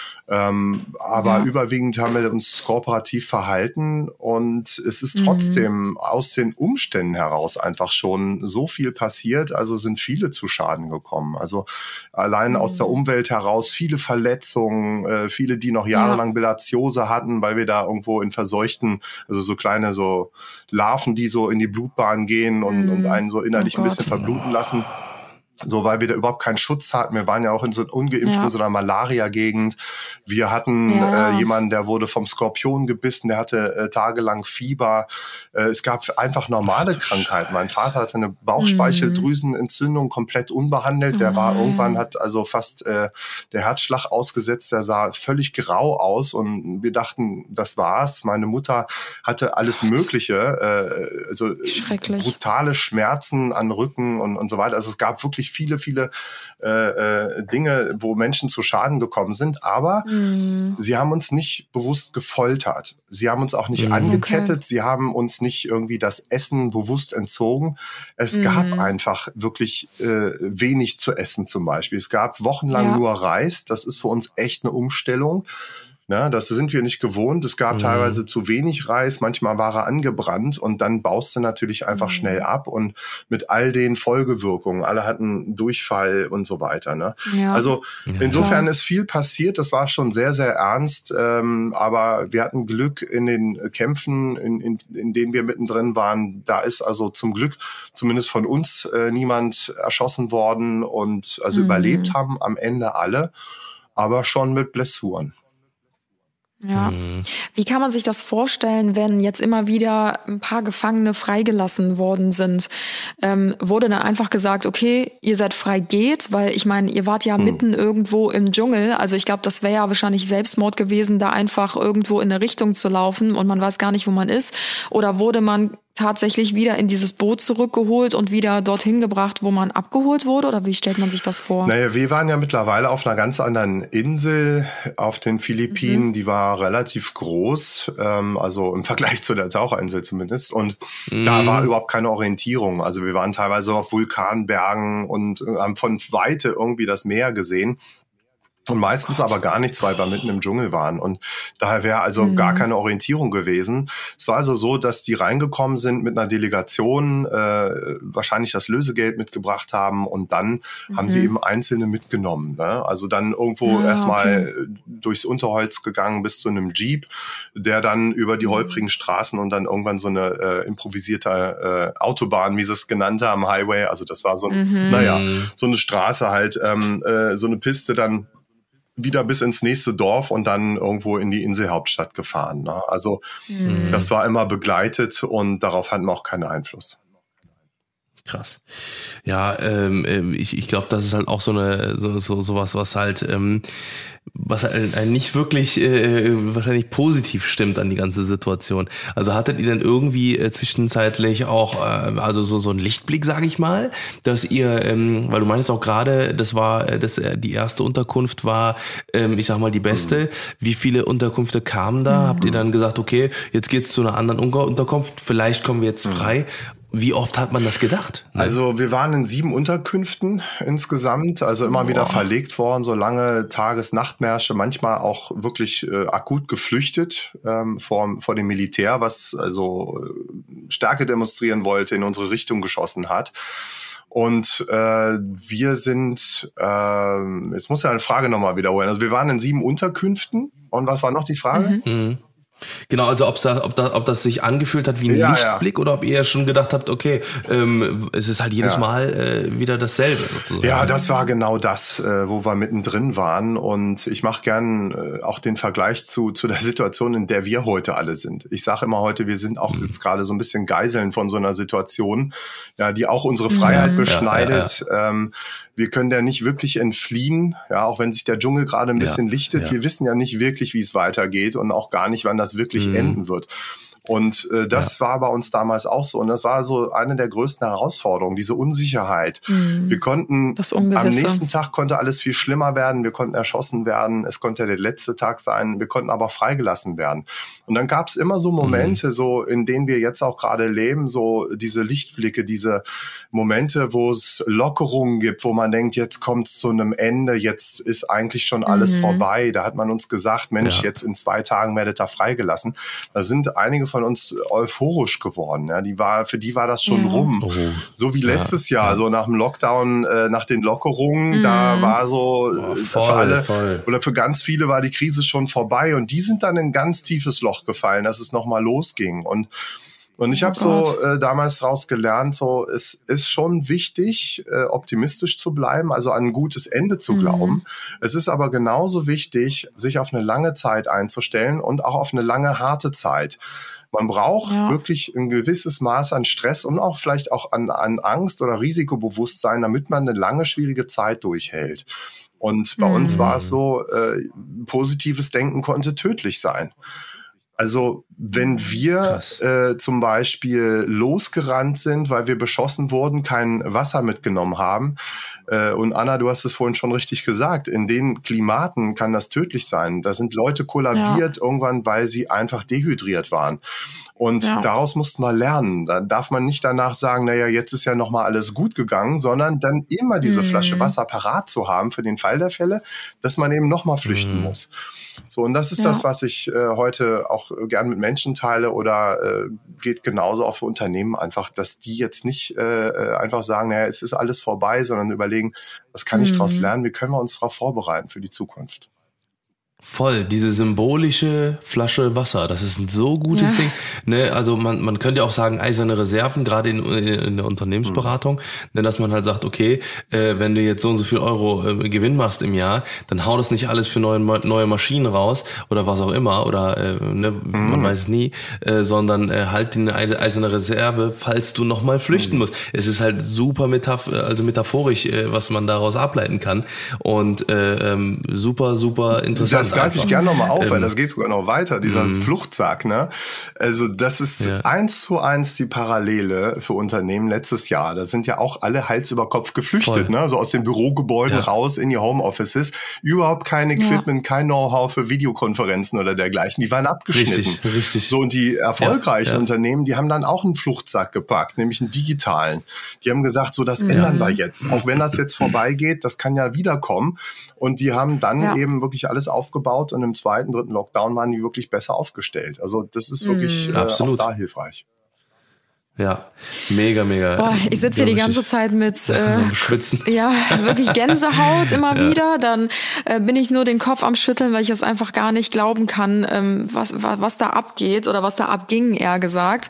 [SPEAKER 1] Aber überwiegend haben wir uns kooperativ verhalten und es ist trotzdem aus den Umständen heraus einfach schon so viel passiert, also sind viele zu Schaden gekommen. Also allein aus der Umwelt heraus viele Verletzungen, viele, die noch jahrelang Bilharziose hatten, weil wir da irgendwo in verseuchten, also so kleine so Larven, die so in die Blutbahn gehen und einen so innerlich ein bisschen verbluten lassen. So, weil wir da überhaupt keinen Schutz hatten. Wir waren ja auch in so ungeimpften, so einer Malaria-Gegend. Wir hatten jemanden, der wurde vom Skorpion gebissen, der hatte tagelang Fieber. Es gab einfach normale Krankheiten. Mein Vater hatte eine Bauchspeicheldrüsenentzündung, komplett unbehandelt. Der war irgendwann, hat also fast der Herzschlag ausgesetzt. Der sah völlig grau aus und wir dachten, das war's. Meine Mutter hatte alles Mögliche, also brutale Schmerzen an Rücken und so weiter. Also es gab wirklich viele Dinge, wo Menschen zu Schaden gekommen sind, aber sie haben uns nicht bewusst gefoltert. Sie haben uns auch nicht angekettet, sie haben uns nicht irgendwie das Essen bewusst entzogen. Es gab einfach wirklich wenig zu essen zum Beispiel. Es gab wochenlang nur Reis, das ist für uns echt eine Umstellung. Ne, das sind wir nicht gewohnt. Es gab teilweise zu wenig Reis, manchmal war er angebrannt und dann baust du natürlich einfach schnell ab und mit all den Folgewirkungen, alle hatten Durchfall und so weiter. Ne? Ja. Also insofern ist viel passiert, das war schon sehr, sehr ernst, aber wir hatten Glück in den Kämpfen, in denen wir mittendrin waren. Da ist also zum Glück zumindest von uns niemand erschossen worden und also überlebt haben am Ende alle, aber schon mit Blessuren.
[SPEAKER 5] Ja. Wie kann man sich das vorstellen, wenn jetzt immer wieder ein paar Gefangene freigelassen worden sind? Wurde dann einfach gesagt, okay, ihr seid frei, geht? Weil ich meine, ihr wart ja mitten irgendwo im Dschungel. Also ich glaube, das wäre ja wahrscheinlich Selbstmord gewesen, da einfach irgendwo in eine Richtung zu laufen und man weiß gar nicht, wo man ist. Oder wurde man tatsächlich wieder in dieses Boot zurückgeholt und wieder dorthin gebracht, wo man abgeholt wurde? Oder wie stellt man sich das vor?
[SPEAKER 1] Naja, wir waren ja mittlerweile auf einer ganz anderen Insel auf den Philippinen. Die war relativ groß, also im Vergleich zu der Taucherinsel zumindest. Und da war überhaupt keine Orientierung. Also wir waren teilweise auf Vulkanbergen und haben von Weite irgendwie das Meer gesehen. Und meistens aber gar nichts, weil wir mitten im Dschungel waren. Und daher wäre also gar keine Orientierung gewesen. Es war also so, dass die reingekommen sind mit einer Delegation, wahrscheinlich das Lösegeld mitgebracht haben und dann haben sie eben Einzelne mitgenommen. Ne? Also dann irgendwo erstmal durchs Unterholz gegangen bis zu einem Jeep, der dann über die holprigen Straßen und dann irgendwann so eine improvisierte Autobahn, wie sie es genannt haben, Highway. Also das war so, so eine Straße halt, so eine Piste dann wieder bis ins nächste Dorf und dann irgendwo in die Inselhauptstadt gefahren. Ne? Also das war immer begleitet und darauf hatten wir auch keinen Einfluss.
[SPEAKER 4] Krass. Ja, ich glaube, das ist halt auch sowas, was halt nicht wirklich wahrscheinlich positiv stimmt an die ganze Situation. Also hattet ihr denn irgendwie zwischenzeitlich auch also so einen Lichtblick, sage ich mal, dass ihr, weil du meinst auch gerade, die erste Unterkunft war, ich sag mal, die beste. Wie viele Unterkünfte kamen da? Habt ihr dann gesagt, okay, jetzt geht's zu einer anderen Unterkunft, vielleicht kommen wir jetzt frei? Wie oft hat man das gedacht?
[SPEAKER 1] Also wir waren in 7 Unterkünften insgesamt, also immer wieder verlegt worden, so lange Tages-Nachtmärsche, manchmal auch wirklich akut geflüchtet vor dem Militär, was also Stärke demonstrieren wollte, in unsere Richtung geschossen hat. Und wir sind, jetzt muss ich eine Frage nochmal wiederholen, also wir waren in 7 Unterkünften und was war noch die Frage?
[SPEAKER 4] Genau, also ob das sich angefühlt hat wie ein Lichtblick oder ob ihr schon gedacht habt, okay, es ist halt jedes Mal wieder dasselbe sozusagen.
[SPEAKER 1] Ja, das war genau das, wo wir mittendrin waren, und ich mache gern auch den Vergleich zu der Situation, in der wir heute alle sind. Ich sage immer heute, wir sind auch jetzt gerade so ein bisschen Geiseln von so einer Situation, ja, die auch unsere Freiheit beschneidet. Wir können der nicht wirklich entfliehen, ja, auch wenn sich der Dschungel gerade ein bisschen lichtet. Wir wissen ja nicht wirklich, wie es weitergeht und auch gar nicht, wann das wirklich enden wird. Und das war bei uns damals auch so. Und das war so eine der größten Herausforderungen, diese Unsicherheit. Wir konnten, am nächsten Tag konnte alles viel schlimmer werden. Wir konnten erschossen werden. Es konnte der letzte Tag sein. Wir konnten aber freigelassen werden. Und dann gab es immer so Momente, so in denen wir jetzt auch gerade leben, so diese Lichtblicke, diese Momente, wo es Lockerungen gibt, wo man denkt, jetzt kommt es zu einem Ende, jetzt ist eigentlich schon alles vorbei. Da hat man uns gesagt, Mensch, jetzt in 2 Tagen werdet ihr freigelassen. Da sind einige von uns euphorisch geworden. Ja, für die war das schon rum. So wie letztes Jahr, so nach dem Lockdown, nach den Lockerungen, da war so für alle oder für ganz viele war die Krise schon vorbei, und die sind dann in ein ganz tiefes Loch gefallen, dass es nochmal losging. Und ich habe damals daraus gelernt, so es ist schon wichtig, optimistisch zu bleiben, also an ein gutes Ende zu glauben. Es ist aber genauso wichtig, sich auf eine lange Zeit einzustellen und auch auf eine lange, harte Zeit. Man braucht wirklich ein gewisses Maß an Stress und auch vielleicht auch an Angst oder Risikobewusstsein, damit man eine lange, schwierige Zeit durchhält. Und bei uns war es so, positives Denken konnte tödlich sein. Also wenn wir zum Beispiel losgerannt sind, weil wir beschossen wurden, kein Wasser mitgenommen haben, und Anna, du hast es vorhin schon richtig gesagt, in den Klimaten kann das tödlich sein. Da sind Leute kollabiert irgendwann, weil sie einfach dehydriert waren. Und daraus mussten wir lernen. Da darf man nicht danach sagen, naja, jetzt ist ja nochmal alles gut gegangen, sondern dann immer diese Flasche Wasser parat zu haben für den Fall der Fälle, dass man eben nochmal flüchten muss. So, und das ist das, was ich heute auch gern mit Menschen teile, oder geht genauso auch für Unternehmen einfach, dass die jetzt nicht einfach sagen, naja, es ist alles vorbei, sondern überlegen, was kann ich daraus lernen, wie können wir uns darauf vorbereiten für die Zukunft.
[SPEAKER 4] Voll, diese symbolische Flasche Wasser, das ist ein so gutes Ding. Ne? Also man könnte auch sagen, eiserne Reserven, gerade in der Unternehmensberatung, ne, dass man halt sagt, okay, wenn du jetzt so und so viel Euro Gewinn machst im Jahr, dann hau das nicht alles für neue Maschinen raus oder was auch immer, oder man weiß es nie, sondern halt eine eiserne Reserve, falls du nochmal flüchten musst. Es ist halt super metaphorisch, was man daraus ableiten kann, und super, super interessant.
[SPEAKER 1] Das greife ich gerne nochmal auf, weil das geht sogar noch weiter, dieser Fluchtsack, ne? Also das ist 1:1 die Parallele für Unternehmen letztes Jahr. Da sind ja auch alle Hals über Kopf geflüchtet, ne? So aus den Bürogebäuden raus in die Homeoffices. Überhaupt kein Equipment, kein Know-how für Videokonferenzen oder dergleichen. Die waren abgeschnitten. Richtig. So, und die erfolgreichen Unternehmen, die haben dann auch einen Fluchtsack gepackt, nämlich einen digitalen. Die haben gesagt, so, das ändern wir jetzt. Auch wenn das jetzt vorbeigeht, das kann ja wiederkommen. Und die haben dann eben wirklich alles aufgebaut, und im 2., 3. Lockdown waren die wirklich besser aufgestellt. Also das ist wirklich auch da hilfreich.
[SPEAKER 4] Ja, mega.
[SPEAKER 5] Boah, ich sitze hier die ganze Zeit mit
[SPEAKER 4] Schwitzen.
[SPEAKER 5] Ja, wirklich Gänsehaut immer wieder. Dann bin ich nur den Kopf am Schütteln, weil ich es einfach gar nicht glauben kann, was da abgeht oder was da abging, eher gesagt.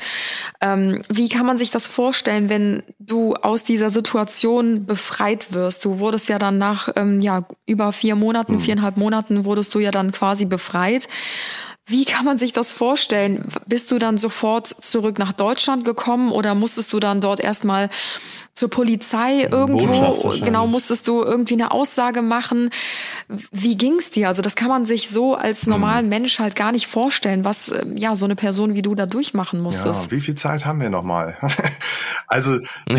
[SPEAKER 5] Wie kann man sich das vorstellen, wenn du aus dieser Situation befreit wirst? Du wurdest ja dann nach über 4 Monaten, 4,5 Monaten wurdest du ja dann quasi befreit. Wie kann man sich das vorstellen? Bist du dann sofort zurück nach Deutschland gekommen oder musstest du dann dort erstmal zur Polizei irgendwo? Genau, musstest du irgendwie eine Aussage machen? Wie ging's dir? Also das kann man sich so als normalen Mensch halt gar nicht vorstellen, was so eine Person wie du da durchmachen musstest.
[SPEAKER 1] Ja, wie viel Zeit haben wir nochmal? Also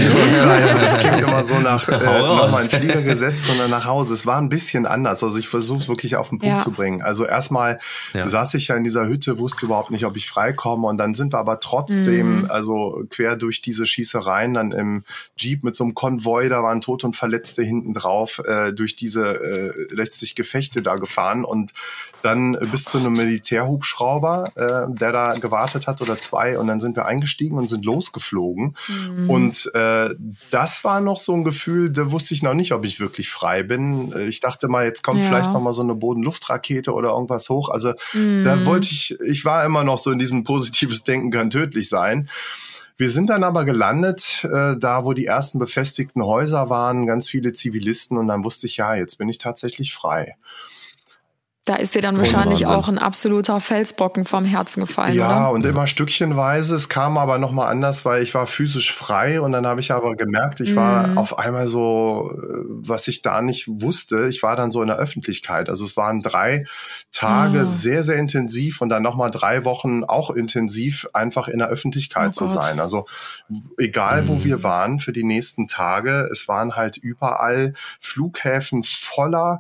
[SPEAKER 1] das klingt immer so nach nochmal in den Flieger gesetzt, sondern nach Hause. Es war ein bisschen anders. Also ich versuche es wirklich auf den Punkt zu bringen. Also erstmal saß ich ja in dieser Hütte, wusste überhaupt nicht, ob ich freikomme, und dann sind wir aber trotzdem also quer durch diese Schießereien dann im Jeep mit so einem Konvoi, da waren Tote und Verletzte hinten drauf, durch diese letztlich Gefechte da gefahren und dann bis zu einem Militärhubschrauber, der da gewartet hat oder 2 und dann sind wir eingestiegen und sind losgeflogen und das war noch so ein Gefühl, da wusste ich noch nicht, ob ich wirklich frei bin. Ich dachte mal, jetzt kommt vielleicht noch mal so eine Boden-Luft-Rakete oder irgendwas hoch, also da wollte ich war immer noch so in diesem positives Denken kann tödlich sein. Wir sind dann aber gelandet, da wo die ersten befestigten Häuser waren, ganz viele Zivilisten und dann wusste ich, ja, jetzt bin ich tatsächlich frei.
[SPEAKER 5] Da ist dir dann wahrscheinlich auch ein absoluter Felsbrocken vom Herzen gefallen,
[SPEAKER 1] ja,
[SPEAKER 5] oder?
[SPEAKER 1] Und immer stückchenweise. Es kam aber nochmal anders, weil ich war physisch frei und dann habe ich aber gemerkt, ich war auf einmal so, was ich da nicht wusste, ich war dann so in der Öffentlichkeit. Also es waren 3 Tage sehr, sehr intensiv und dann nochmal 3 Wochen auch intensiv einfach in der Öffentlichkeit zu sein. Also egal, wo wir waren für die nächsten Tage, es waren halt überall Flughäfen voller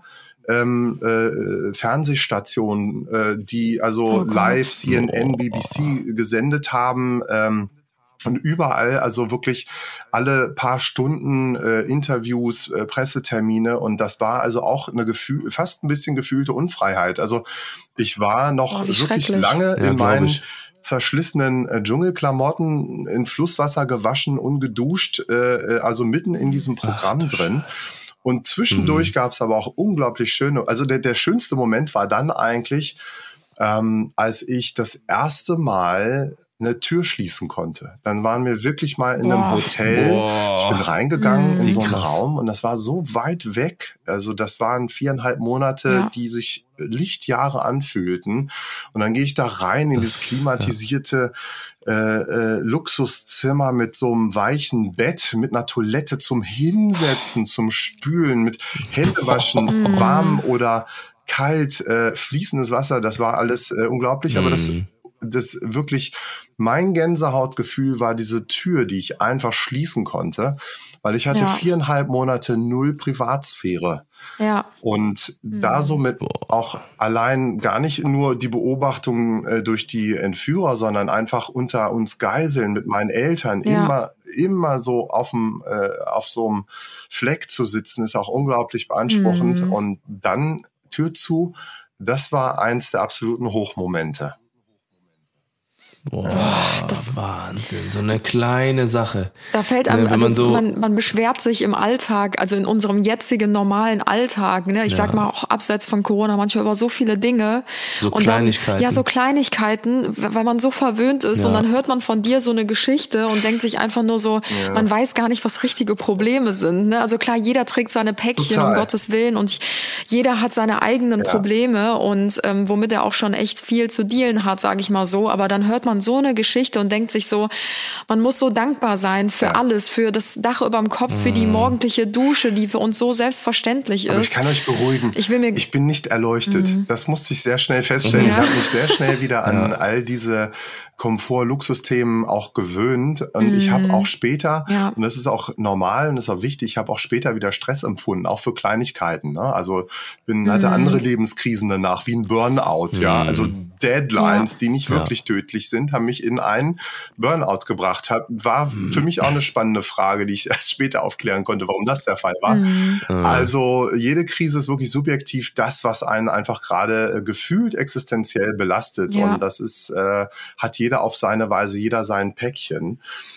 [SPEAKER 1] Fernsehstationen, die also live CNN, BBC gesendet haben und überall, also wirklich alle paar Stunden Interviews, Pressetermine und das war also auch eine fast ein bisschen gefühlte Unfreiheit. Also ich war noch wirklich lange in meinen zerschlissenen Dschungelklamotten in Flusswasser gewaschen, ungeduscht, also mitten in diesem Programm drin. Und zwischendurch gab es aber auch unglaublich schöne, also der schönste Moment war dann eigentlich, als ich das erste Mal eine Tür schließen konnte. Dann waren wir wirklich mal in einem Hotel. Ich bin reingegangen in so einen Raum und das war so weit weg. Also das waren 4,5 Monate, die sich Lichtjahre anfühlten. Und dann gehe ich da rein in das klimatisierte Luxuszimmer mit so einem weichen Bett, mit einer Toilette zum Hinsetzen, zum Spülen, mit Händewaschen, warm oder kalt, fließendes Wasser. Das war alles unglaublich, aber das wirklich mein Gänsehautgefühl war diese Tür, die ich einfach schließen konnte, weil ich hatte 4,5 Monate 0 Privatsphäre. Ja. Und da somit auch allein gar nicht nur die Beobachtung durch die Entführer, sondern einfach unter uns Geiseln mit meinen Eltern immer so auf so einem Fleck zu sitzen, ist auch unglaublich beanspruchend. Und dann Tür zu, das war eins der absoluten Hochmomente.
[SPEAKER 4] Boah, das Wahnsinn, so eine kleine Sache.
[SPEAKER 5] Da fällt einem, also man beschwert sich im Alltag, also in unserem jetzigen normalen Alltag, ne? Ich sag mal auch abseits von Corona manchmal über so viele Dinge.
[SPEAKER 4] So und Kleinigkeiten.
[SPEAKER 5] Dann, so Kleinigkeiten, weil man so verwöhnt ist und dann hört man von dir so eine Geschichte und denkt sich einfach nur so, man weiß gar nicht, was richtige Probleme sind, ne? Also klar, jeder trägt seine Päckchen, um Gottes Willen und jeder hat seine eigenen Probleme und womit er auch schon echt viel zu dealen hat, sage ich mal so, aber dann hört man so eine Geschichte und denkt sich so, man muss so dankbar sein für alles, für das Dach über dem Kopf, für die morgendliche Dusche, die für uns so selbstverständlich ist.
[SPEAKER 1] Aber ich kann euch beruhigen, ich bin nicht erleuchtet. Das musste ich sehr schnell feststellen. Ich habe mich sehr schnell wieder an all diese Komfort-Luxus-Themen auch gewöhnt und ich habe auch später, und das ist auch normal und das ist auch wichtig, ich habe auch später wieder Stress empfunden, auch für Kleinigkeiten. Ne? Also hatte andere Lebenskrisen danach, wie ein Burnout, also Deadlines, die nicht wirklich tödlich sind, haben mich in einen Burnout gebracht. War für mich auch eine spannende Frage, die ich erst später aufklären konnte, warum das der Fall war. Also jede Krise ist wirklich subjektiv das, was einen einfach gerade gefühlt existenziell belastet und das ist, hat jeder auf seine Weise, jeder sein Päckchen.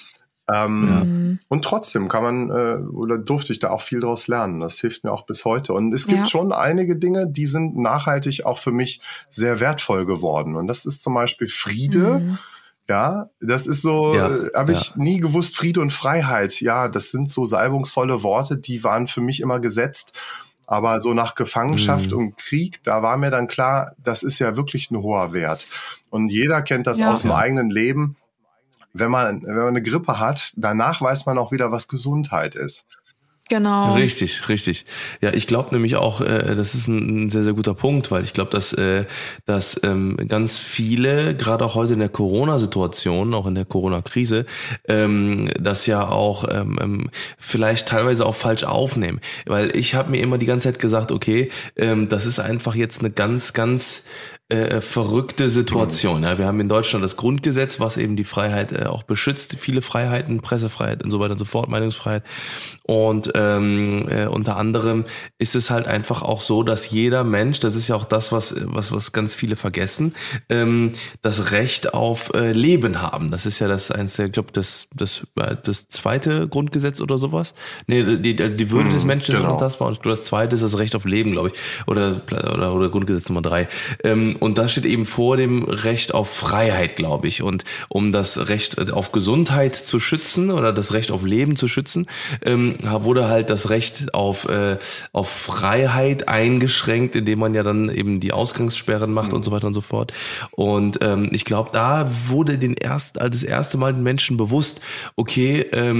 [SPEAKER 1] Und trotzdem kann man, oder durfte ich da auch viel draus lernen. Das hilft mir auch bis heute. Und es gibt schon einige Dinge, die sind nachhaltig auch für mich sehr wertvoll geworden. Und das ist zum Beispiel Friede. Ja, das ist so, habe ich nie gewusst, Friede und Freiheit. Ja, das sind so salbungsvolle Worte, die waren für mich immer gesetzt. Aber so nach Gefangenschaft und Krieg, da war mir dann klar, das ist ja wirklich ein hoher Wert. Und jeder kennt das aus dem eigenen Leben. Wenn man eine Grippe hat, danach weiß man auch wieder, was Gesundheit ist.
[SPEAKER 5] Genau.
[SPEAKER 4] Richtig. Ja, ich glaube nämlich auch, das ist ein sehr, sehr guter Punkt, weil ich glaube, dass ganz viele, gerade auch heute in der Corona-Situation, auch in der Corona-Krise, das ja auch vielleicht teilweise auch falsch aufnehmen. Weil ich habe mir immer die ganze Zeit gesagt, okay, das ist einfach jetzt eine ganz, ganz verrückte Situation. Ja, wir haben in Deutschland das Grundgesetz, was eben die Freiheit auch beschützt, viele Freiheiten, Pressefreiheit und so weiter und so fort, Meinungsfreiheit. Und unter anderem ist es halt einfach auch so, dass jeder Mensch, das ist ja auch das, was ganz viele vergessen, das Recht auf Leben haben. Das ist ja das eins, ich glaube, das zweite Grundgesetz oder sowas. Nee, die Würde des Menschen ist unantastbar, und das zweite ist das Recht auf Leben, glaube ich, oder Grundgesetz Nummer 3. Und das steht eben vor dem Recht auf Freiheit, glaube ich. Und um das Recht auf Gesundheit zu schützen oder das Recht auf Leben zu schützen, wurde halt das Recht auf Freiheit eingeschränkt, indem man ja dann eben die Ausgangssperren macht und so weiter und so fort. Und ich glaube, da wurde das erste Mal den Menschen bewusst, okay,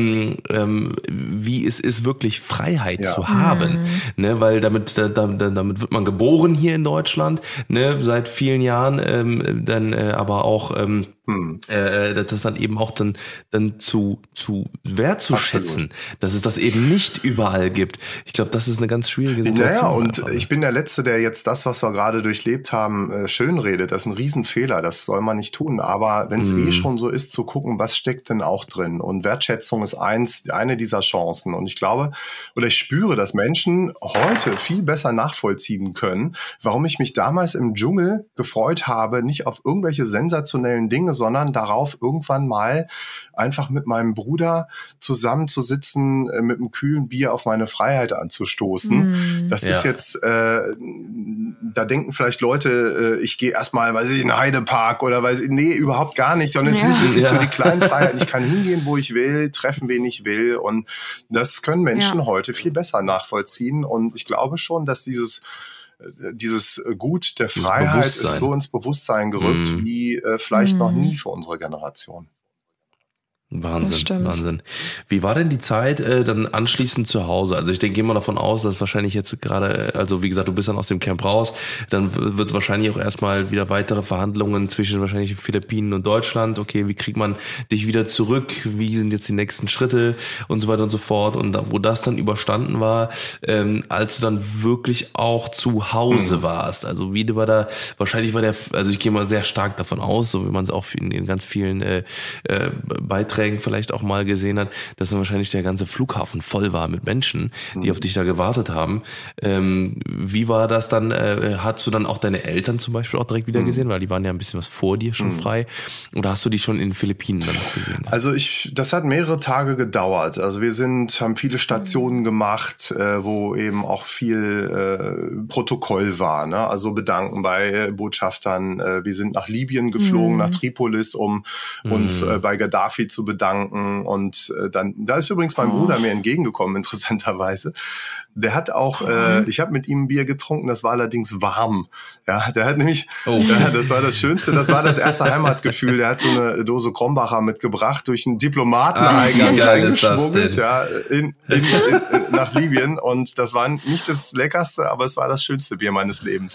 [SPEAKER 4] wie es ist, wirklich Freiheit zu haben. Ne? Weil damit wird man geboren hier in Deutschland, ne? Seit vielen Jahren, dann aber auch das dann eben auch dann zu wertzuschätzen, dass es das eben nicht überall gibt. Ich glaube, das ist eine ganz schwierige Situation.
[SPEAKER 1] Naja, und ich bin der Letzte, der jetzt das, was wir gerade durchlebt haben, schönredet. Das ist ein Riesenfehler, das soll man nicht tun. Aber wenn es schon so ist, zu gucken, was steckt denn auch drin? Und Wertschätzung ist eine dieser Chancen. Und ich glaube, oder ich spüre, dass Menschen heute viel besser nachvollziehen können, warum ich mich damals im Dschungel gefreut habe, nicht auf irgendwelche sensationellen Dinge, sondern darauf, irgendwann mal einfach mit meinem Bruder zusammenzusitzen, mit einem kühlen Bier auf meine Freiheit anzustoßen. Das ist jetzt, da denken vielleicht Leute, ich gehe erstmal, weiß ich, in den Heidepark oder nee, überhaupt gar nicht, sondern es sind wirklich so die kleinen Freiheiten. Ich kann hingehen, wo ich will, treffen, wen ich will, und das können Menschen heute viel besser nachvollziehen, und ich glaube schon, dass dieses Gut der Freiheit ist so ins Bewusstsein gerückt wie vielleicht noch nie für unsere Generation.
[SPEAKER 4] Wahnsinn. Wie war denn die Zeit dann anschließend zu Hause? Also ich gehe mal davon aus, dass wahrscheinlich jetzt gerade, also wie gesagt, du bist dann aus dem Camp raus, dann wird es wahrscheinlich auch erstmal wieder weitere Verhandlungen zwischen wahrscheinlich den Philippinen und Deutschland. Okay, wie kriegt man dich wieder zurück? Wie sind jetzt die nächsten Schritte und so weiter und so fort? Und wo das dann überstanden war, als du dann wirklich auch zu Hause warst. Also wie war da, wahrscheinlich war also ich gehe mal sehr stark davon aus, so wie man es auch in den ganz vielen Beiträgen vielleicht auch mal gesehen hat, dass dann wahrscheinlich der ganze Flughafen voll war mit Menschen, die auf dich da gewartet haben. Wie war das dann? Hast du dann auch deine Eltern zum Beispiel auch direkt wieder gesehen? Weil die waren ja ein bisschen was vor dir schon frei. Oder hast du die schon in den Philippinen dann noch gesehen?
[SPEAKER 1] Also das hat mehrere Tage gedauert. Also wir haben viele Stationen gemacht, wo eben auch viel Protokoll war. Ne? Also bedanken bei Botschaftern. Wir sind nach Libyen geflogen, nach Tripolis, um uns bei Gaddafi zu bedanken, und da ist übrigens mein Bruder mir entgegengekommen, interessanterweise. Der hat auch, ich habe mit ihm ein Bier getrunken, das war allerdings warm. Ja, der hat nämlich, das war das Schönste, das war das erste Heimatgefühl. Der hat so eine Dose Krombacher mitgebracht, durch einen Diplomateneingang reingeschmuggelt, nach Libyen, und das war nicht das Leckerste, aber es war das schönste Bier meines Lebens.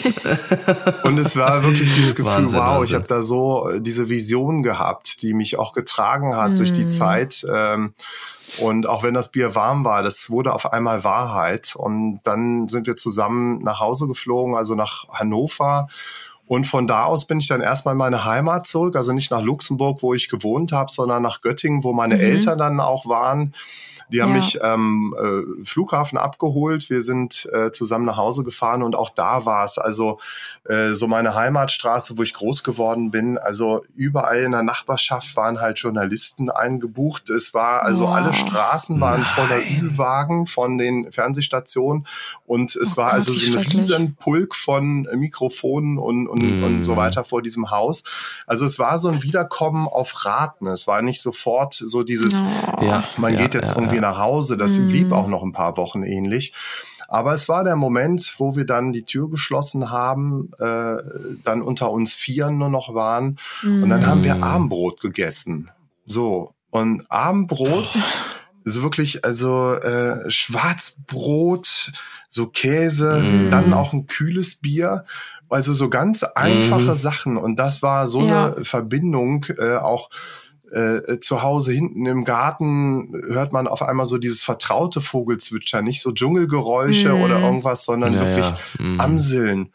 [SPEAKER 1] Und es war wirklich dieses Gefühl, Wahnsinn. Ich habe da so diese Vision gehabt, die mich auch getragen hat durch die Zeit. Und auch wenn das Bier warm war, das wurde auf einmal Wahrheit. Und dann sind wir zusammen nach Hause geflogen, also nach Hannover. Und von da aus bin ich dann erstmal in meine Heimat zurück, also nicht nach Luxemburg, wo ich gewohnt habe, sondern nach Göttingen, wo meine Eltern dann auch waren. Die haben mich Flughafen abgeholt. Wir sind zusammen nach Hause gefahren, und auch da war es also so meine Heimatstraße, wo ich groß geworden bin. Also überall in der Nachbarschaft waren halt Journalisten eingebucht. Es war also alle Straßen waren voller Ü-Wagen von den Fernsehstationen, und es war also so ein riesen Pulk von Mikrofonen und so weiter vor diesem Haus. Also es war so ein Wiederkommen auf Raten. Es war nicht sofort so dieses, man geht jetzt irgendwie nach Hause. Das blieb auch noch ein paar Wochen ähnlich. Aber es war der Moment, wo wir dann die Tür geschlossen haben, dann unter uns Vieren nur noch waren. Und dann haben wir Abendbrot gegessen. So. Und Abendbrot ist wirklich, also Schwarzbrot, so Käse, dann auch ein kühles Bier. Also so ganz einfache Sachen. Und das war so eine Verbindung, auch zu Hause hinten im Garten hört man auf einmal so dieses vertraute Vogelzwitschern, nicht so Dschungelgeräusche oder irgendwas, sondern wirklich Amseln.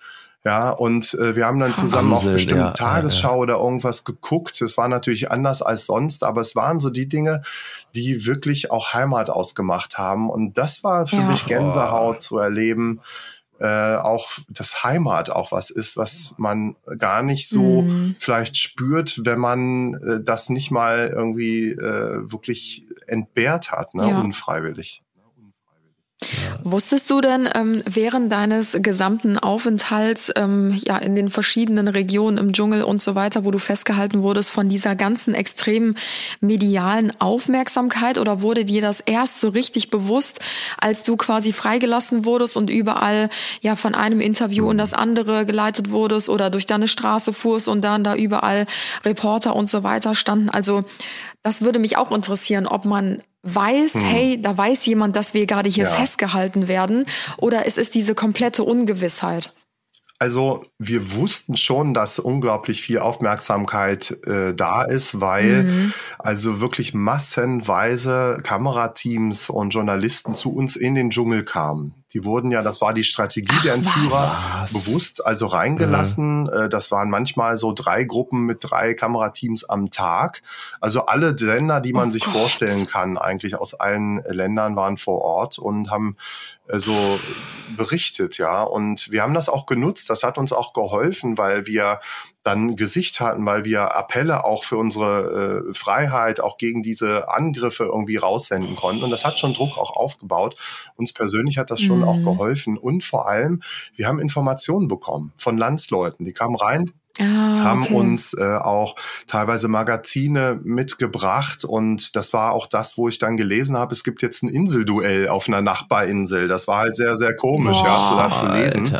[SPEAKER 1] Ja, und wir haben dann zusammen auch bestimmt Tagesschau oder irgendwas geguckt. Es war natürlich anders als sonst, aber es waren so die Dinge, die wirklich auch Heimat ausgemacht haben. Und das war für mich Gänsehaut zu erleben, auch das Heimat auch was ist, was man gar nicht so vielleicht spürt, wenn man das nicht mal irgendwie wirklich entbehrt hat, ne, unfreiwillig.
[SPEAKER 5] Wusstest du denn während deines gesamten Aufenthalts in den verschiedenen Regionen im Dschungel und so weiter, wo du festgehalten wurdest, von dieser ganzen extremen medialen Aufmerksamkeit, oder wurde dir das erst so richtig bewusst, als du quasi freigelassen wurdest und überall von einem Interview in das andere geleitet wurdest oder durch deine Straße fuhrst und dann da überall Reporter und so weiter standen? Also das würde mich auch interessieren, ob man weiß, hey, da weiß jemand, dass wir gerade hier festgehalten werden, oder es ist diese komplette Ungewissheit?
[SPEAKER 1] Also wir wussten schon, dass unglaublich viel Aufmerksamkeit da ist, weil also wirklich massenweise Kamerateams und Journalisten zu uns in den Dschungel kamen. Die wurden das war die Strategie der Entführer, bewusst also reingelassen. Das waren manchmal so 3 Gruppen mit 3 Kamerateams am Tag. Also alle Sender, die man sich vorstellen kann, eigentlich aus allen Ländern, waren vor Ort und haben so berichtet, Und wir haben das auch genutzt. Das hat uns auch geholfen, weil wir dann Gesicht hatten, weil wir Appelle auch für unsere Freiheit, auch gegen diese Angriffe irgendwie raussenden konnten. Und das hat schon Druck auch aufgebaut. Uns persönlich hat das schon auch geholfen. Und vor allem, wir haben Informationen bekommen von Landsleuten. Die kamen rein, haben uns auch teilweise Magazine mitgebracht, und das war auch das, wo ich dann gelesen habe, es gibt jetzt ein Inselduell auf einer Nachbarinsel. Das war halt sehr, sehr komisch, zu lesen.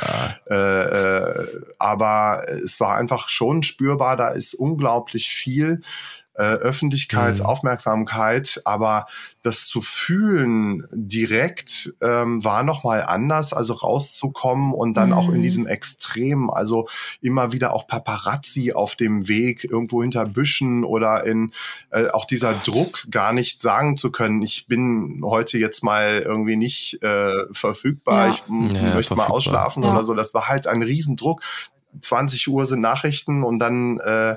[SPEAKER 1] Aber es war einfach schon spürbar, da ist unglaublich viel Öffentlichkeitsaufmerksamkeit, aber das zu fühlen direkt war nochmal anders, also rauszukommen und dann auch in diesem Extrem, also immer wieder auch Paparazzi auf dem Weg, irgendwo hinter Büschen oder in auch dieser Druck, gar nicht sagen zu können, ich bin heute jetzt mal irgendwie nicht verfügbar, ich möchte mal ausschlafen oder so. Das war halt ein Riesendruck. 20 Uhr sind Nachrichten und dann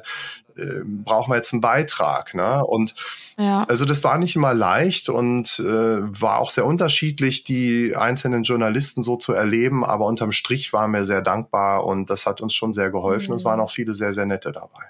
[SPEAKER 1] brauchen wir jetzt einen Beitrag, ne? Und also das war nicht immer leicht und war auch sehr unterschiedlich, die einzelnen Journalisten so zu erleben, aber unterm Strich waren wir sehr dankbar und das hat uns schon sehr geholfen. Es waren auch viele sehr, sehr nette dabei.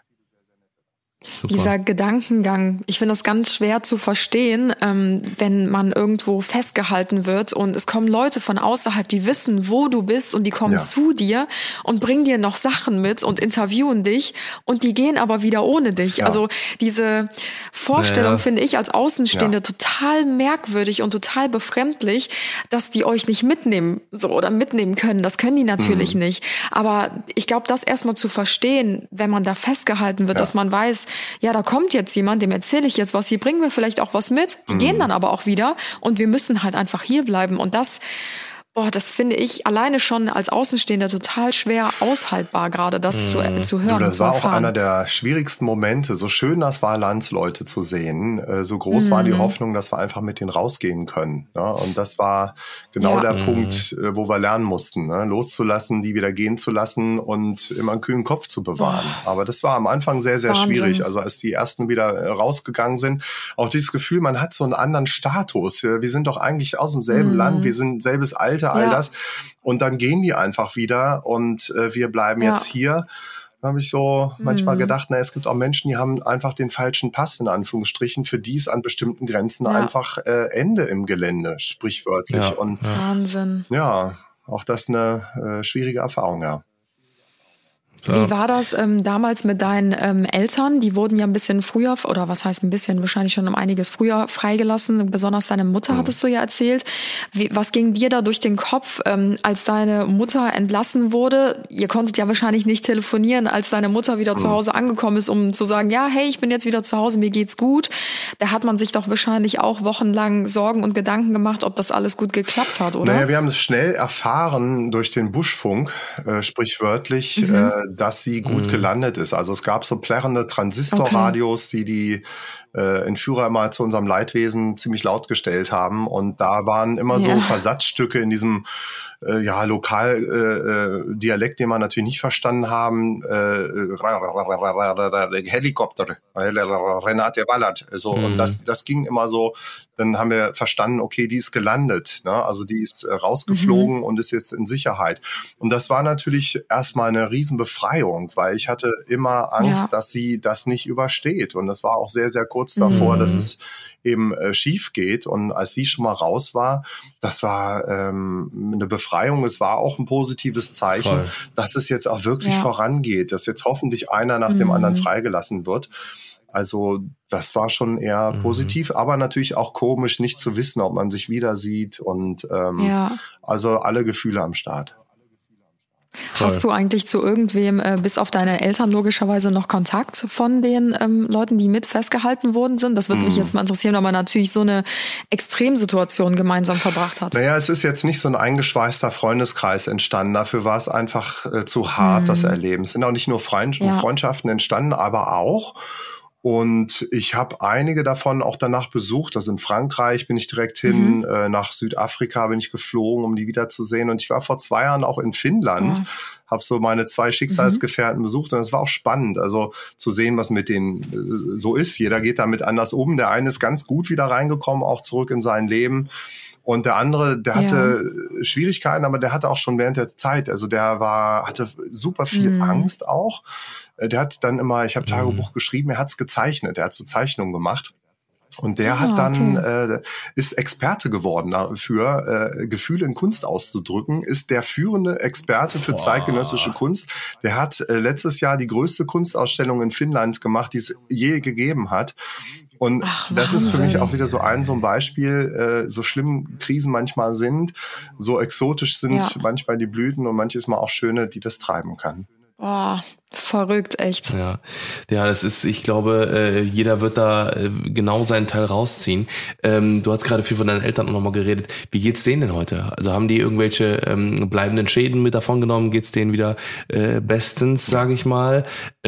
[SPEAKER 5] Super. Dieser Gedankengang, ich finde das ganz schwer zu verstehen, wenn man irgendwo festgehalten wird und es kommen Leute von außerhalb, die wissen, wo du bist, und die kommen zu dir und bringen dir noch Sachen mit und interviewen dich, und die gehen aber wieder ohne dich. Also diese Vorstellung finde ich als Außenstehende total merkwürdig und total befremdlich, dass die euch nicht mitnehmen oder mitnehmen können. Das können die natürlich nicht. Aber ich glaube, das erstmal zu verstehen, wenn man da festgehalten wird, dass man weiß, da kommt jetzt jemand, dem erzähle ich jetzt was, die bringen mir vielleicht auch was mit, die gehen dann aber auch wieder, und wir müssen halt einfach hier bleiben. Und das finde ich alleine schon als Außenstehender total schwer aushaltbar, gerade das zu hören und zu erfahren.
[SPEAKER 1] Das war auch einer der schwierigsten Momente. So schön das war, Landsleute zu sehen, so groß war die Hoffnung, dass wir einfach mit denen rausgehen können. Ne? Und das war genau der Punkt, wo wir lernen mussten, ne? Loszulassen, die wieder gehen zu lassen und immer einen kühlen Kopf zu bewahren. Aber das war am Anfang sehr, sehr schwierig. Also als die ersten wieder rausgegangen sind, auch dieses Gefühl, man hat so einen anderen Status. Wir sind doch eigentlich aus demselben Land, wir sind selbes Alter, all das. Und dann gehen die einfach wieder und wir bleiben jetzt hier. Da habe ich so manchmal gedacht, es gibt auch Menschen, die haben einfach den falschen Pass, in Anführungsstrichen, für die ist an bestimmten Grenzen einfach Ende im Gelände, sprichwörtlich. Und
[SPEAKER 5] Wahnsinn.
[SPEAKER 1] Ja, auch das eine schwierige Erfahrung,
[SPEAKER 5] Wie war das damals mit deinen Eltern? Die wurden ja ein bisschen früher, oder was heißt ein bisschen, wahrscheinlich schon um einiges früher freigelassen. Besonders deine Mutter hattest du ja erzählt. Was ging dir da durch den Kopf, als deine Mutter entlassen wurde? Ihr konntet ja wahrscheinlich nicht telefonieren, als deine Mutter wieder zu Hause angekommen ist, um zu sagen, hey, ich bin jetzt wieder zu Hause, mir geht's gut. Da hat man sich doch wahrscheinlich auch wochenlang Sorgen und Gedanken gemacht, ob das alles gut geklappt hat, oder?
[SPEAKER 1] Naja, wir haben es schnell erfahren durch den Buschfunk, sprichwörtlich, dass sie gut gelandet ist. Also es gab so plärrende Transistorradios, die Entführer immer zu unserem Leidwesen ziemlich laut gestellt haben. Und da waren immer so Versatzstücke in diesem Lokaldialekt, den wir natürlich nicht verstanden haben. Helikopter, Renate Ballard. So, und das ging immer so. Dann haben wir verstanden, okay, die ist gelandet, ne? Also die ist rausgeflogen und ist jetzt in Sicherheit. Und das war natürlich erstmal eine Riesenbefreiung, weil ich hatte immer Angst, dass sie das nicht übersteht. Und das war auch sehr, sehr kurz davor, dass es eben schief geht. Und als sie schon mal raus war, das war eine Befreiung. Es war auch ein positives Zeichen, dass es jetzt auch wirklich vorangeht, dass jetzt hoffentlich einer nach dem anderen freigelassen wird. Also das war schon eher positiv, aber natürlich auch komisch, nicht zu wissen, ob man sich wieder sieht. Und also alle Gefühle am Start.
[SPEAKER 5] Hast du eigentlich zu irgendwem, bis auf deine Eltern logischerweise, noch Kontakt von den Leuten, die mit festgehalten worden sind? Das würde mich jetzt mal interessieren, ob man natürlich so eine Extremsituation gemeinsam verbracht hat.
[SPEAKER 1] Naja, es ist jetzt nicht so ein eingeschweißter Freundeskreis entstanden. Dafür war es einfach zu hart, das Erleben. Es sind auch nicht nur Freundschaften entstanden, aber auch. Und ich habe einige davon auch danach besucht. Also in Frankreich bin ich direkt hin, nach Südafrika bin ich geflogen, um die wiederzusehen. Und ich war vor 2 Jahren auch in Finnland, habe so meine 2 Schicksalsgefährten besucht. Und es war auch spannend, also zu sehen, was mit denen so ist. Jeder geht damit anders um. Der eine ist ganz gut wieder reingekommen, auch zurück in sein Leben. Und der andere, der hatte Schwierigkeiten, aber der hatte auch schon während der Zeit, also hatte super viel Angst auch. Der hat dann immer, ich habe Tagebuch geschrieben, er hat's gezeichnet, er hat so Zeichnungen gemacht. Und der hat dann, ist Experte geworden dafür, Gefühle in Kunst auszudrücken, ist der führende Experte für zeitgenössische Kunst. Der hat letztes Jahr die größte Kunstausstellung in Finnland gemacht, die es je gegeben hat. Und das ist für mich auch wieder so ein Beispiel, so schlimm Krisen manchmal sind, so exotisch sind manchmal die Blüten und manches Mal auch schöne, die das treiben kann.
[SPEAKER 5] Oh, verrückt, echt.
[SPEAKER 4] Ja, das ist, ich glaube, jeder wird da genau seinen Teil rausziehen. Du hast gerade viel von deinen Eltern auch nochmal geredet. Wie geht's denen denn heute? Also haben die irgendwelche bleibenden Schäden mit davon genommen? Geht's denen wieder bestens, sage ich mal?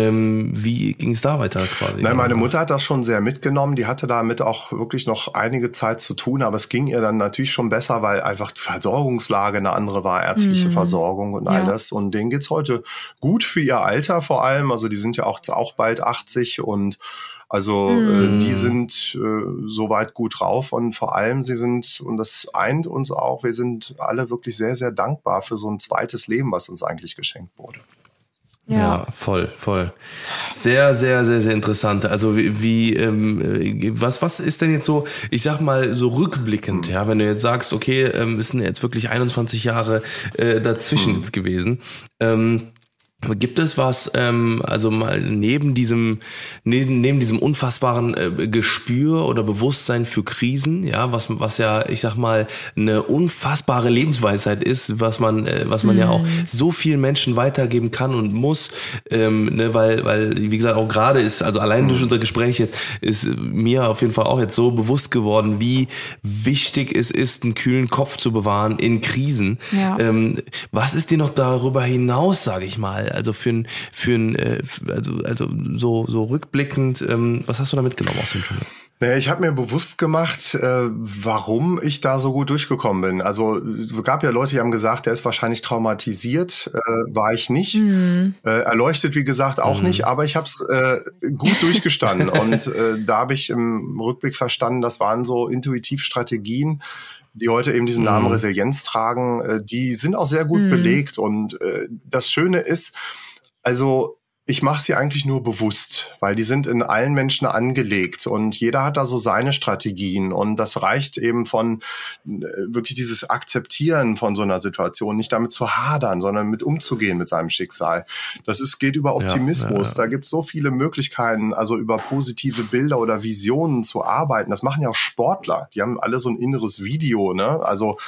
[SPEAKER 4] Wie ging es da weiter quasi?
[SPEAKER 1] Nein, meine Mutter hat das schon sehr mitgenommen. Die hatte damit auch wirklich noch einige Zeit zu tun, aber es ging ihr dann natürlich schon besser, weil einfach die Versorgungslage eine andere war, ärztliche Versorgung und all das. Und denen geht's heute gut für ihr Alter vor allem. Also die sind ja auch bald 80 und also die sind soweit gut drauf und vor allem sie sind, und das eint uns auch, wir sind alle wirklich sehr, sehr dankbar für so ein zweites Leben, was uns eigentlich geschenkt wurde.
[SPEAKER 4] Ja, voll. Sehr, sehr, sehr, sehr interessant. Also was ist denn jetzt so, ich sag mal so rückblickend, ja, wenn du jetzt sagst, okay, es sind jetzt wirklich 21 Jahre dazwischen jetzt gewesen. Gibt es was, also mal neben diesem unfassbaren Gespür oder Bewusstsein für Krisen, ja, was ja, ich sag mal, eine unfassbare Lebensweisheit ist, was man ja auch so vielen Menschen weitergeben kann und muss, weil, wie gesagt, auch gerade ist, also allein durch unser Gespräch jetzt, ist mir auf jeden Fall auch jetzt so bewusst geworden, wie wichtig es ist, einen kühlen Kopf zu bewahren in Krisen. Ja. Was ist dir noch darüber hinaus, sage ich mal? Also so rückblickend, was hast du da mitgenommen aus dem Dschungel?
[SPEAKER 1] Naja, ich habe mir bewusst gemacht, warum ich da so gut durchgekommen bin. Also es gab ja Leute, die haben gesagt, der ist wahrscheinlich traumatisiert. War ich nicht. Erleuchtet, wie gesagt, auch nicht. Aber ich habe es gut durchgestanden. Und da habe ich im Rückblick verstanden, das waren so Intuitivstrategien, die heute eben diesen Namen Resilienz tragen. Die sind auch sehr gut belegt. Und das Schöne ist, also ich mache sie eigentlich nur bewusst, weil die sind in allen Menschen angelegt und jeder hat da so seine Strategien und das reicht eben von wirklich dieses Akzeptieren von so einer Situation, nicht damit zu hadern, sondern mit umzugehen mit seinem Schicksal. Geht über Optimismus, da gibt es so viele Möglichkeiten, also über positive Bilder oder Visionen zu arbeiten. Das machen ja auch Sportler, die haben alle so ein inneres Video, ne? Also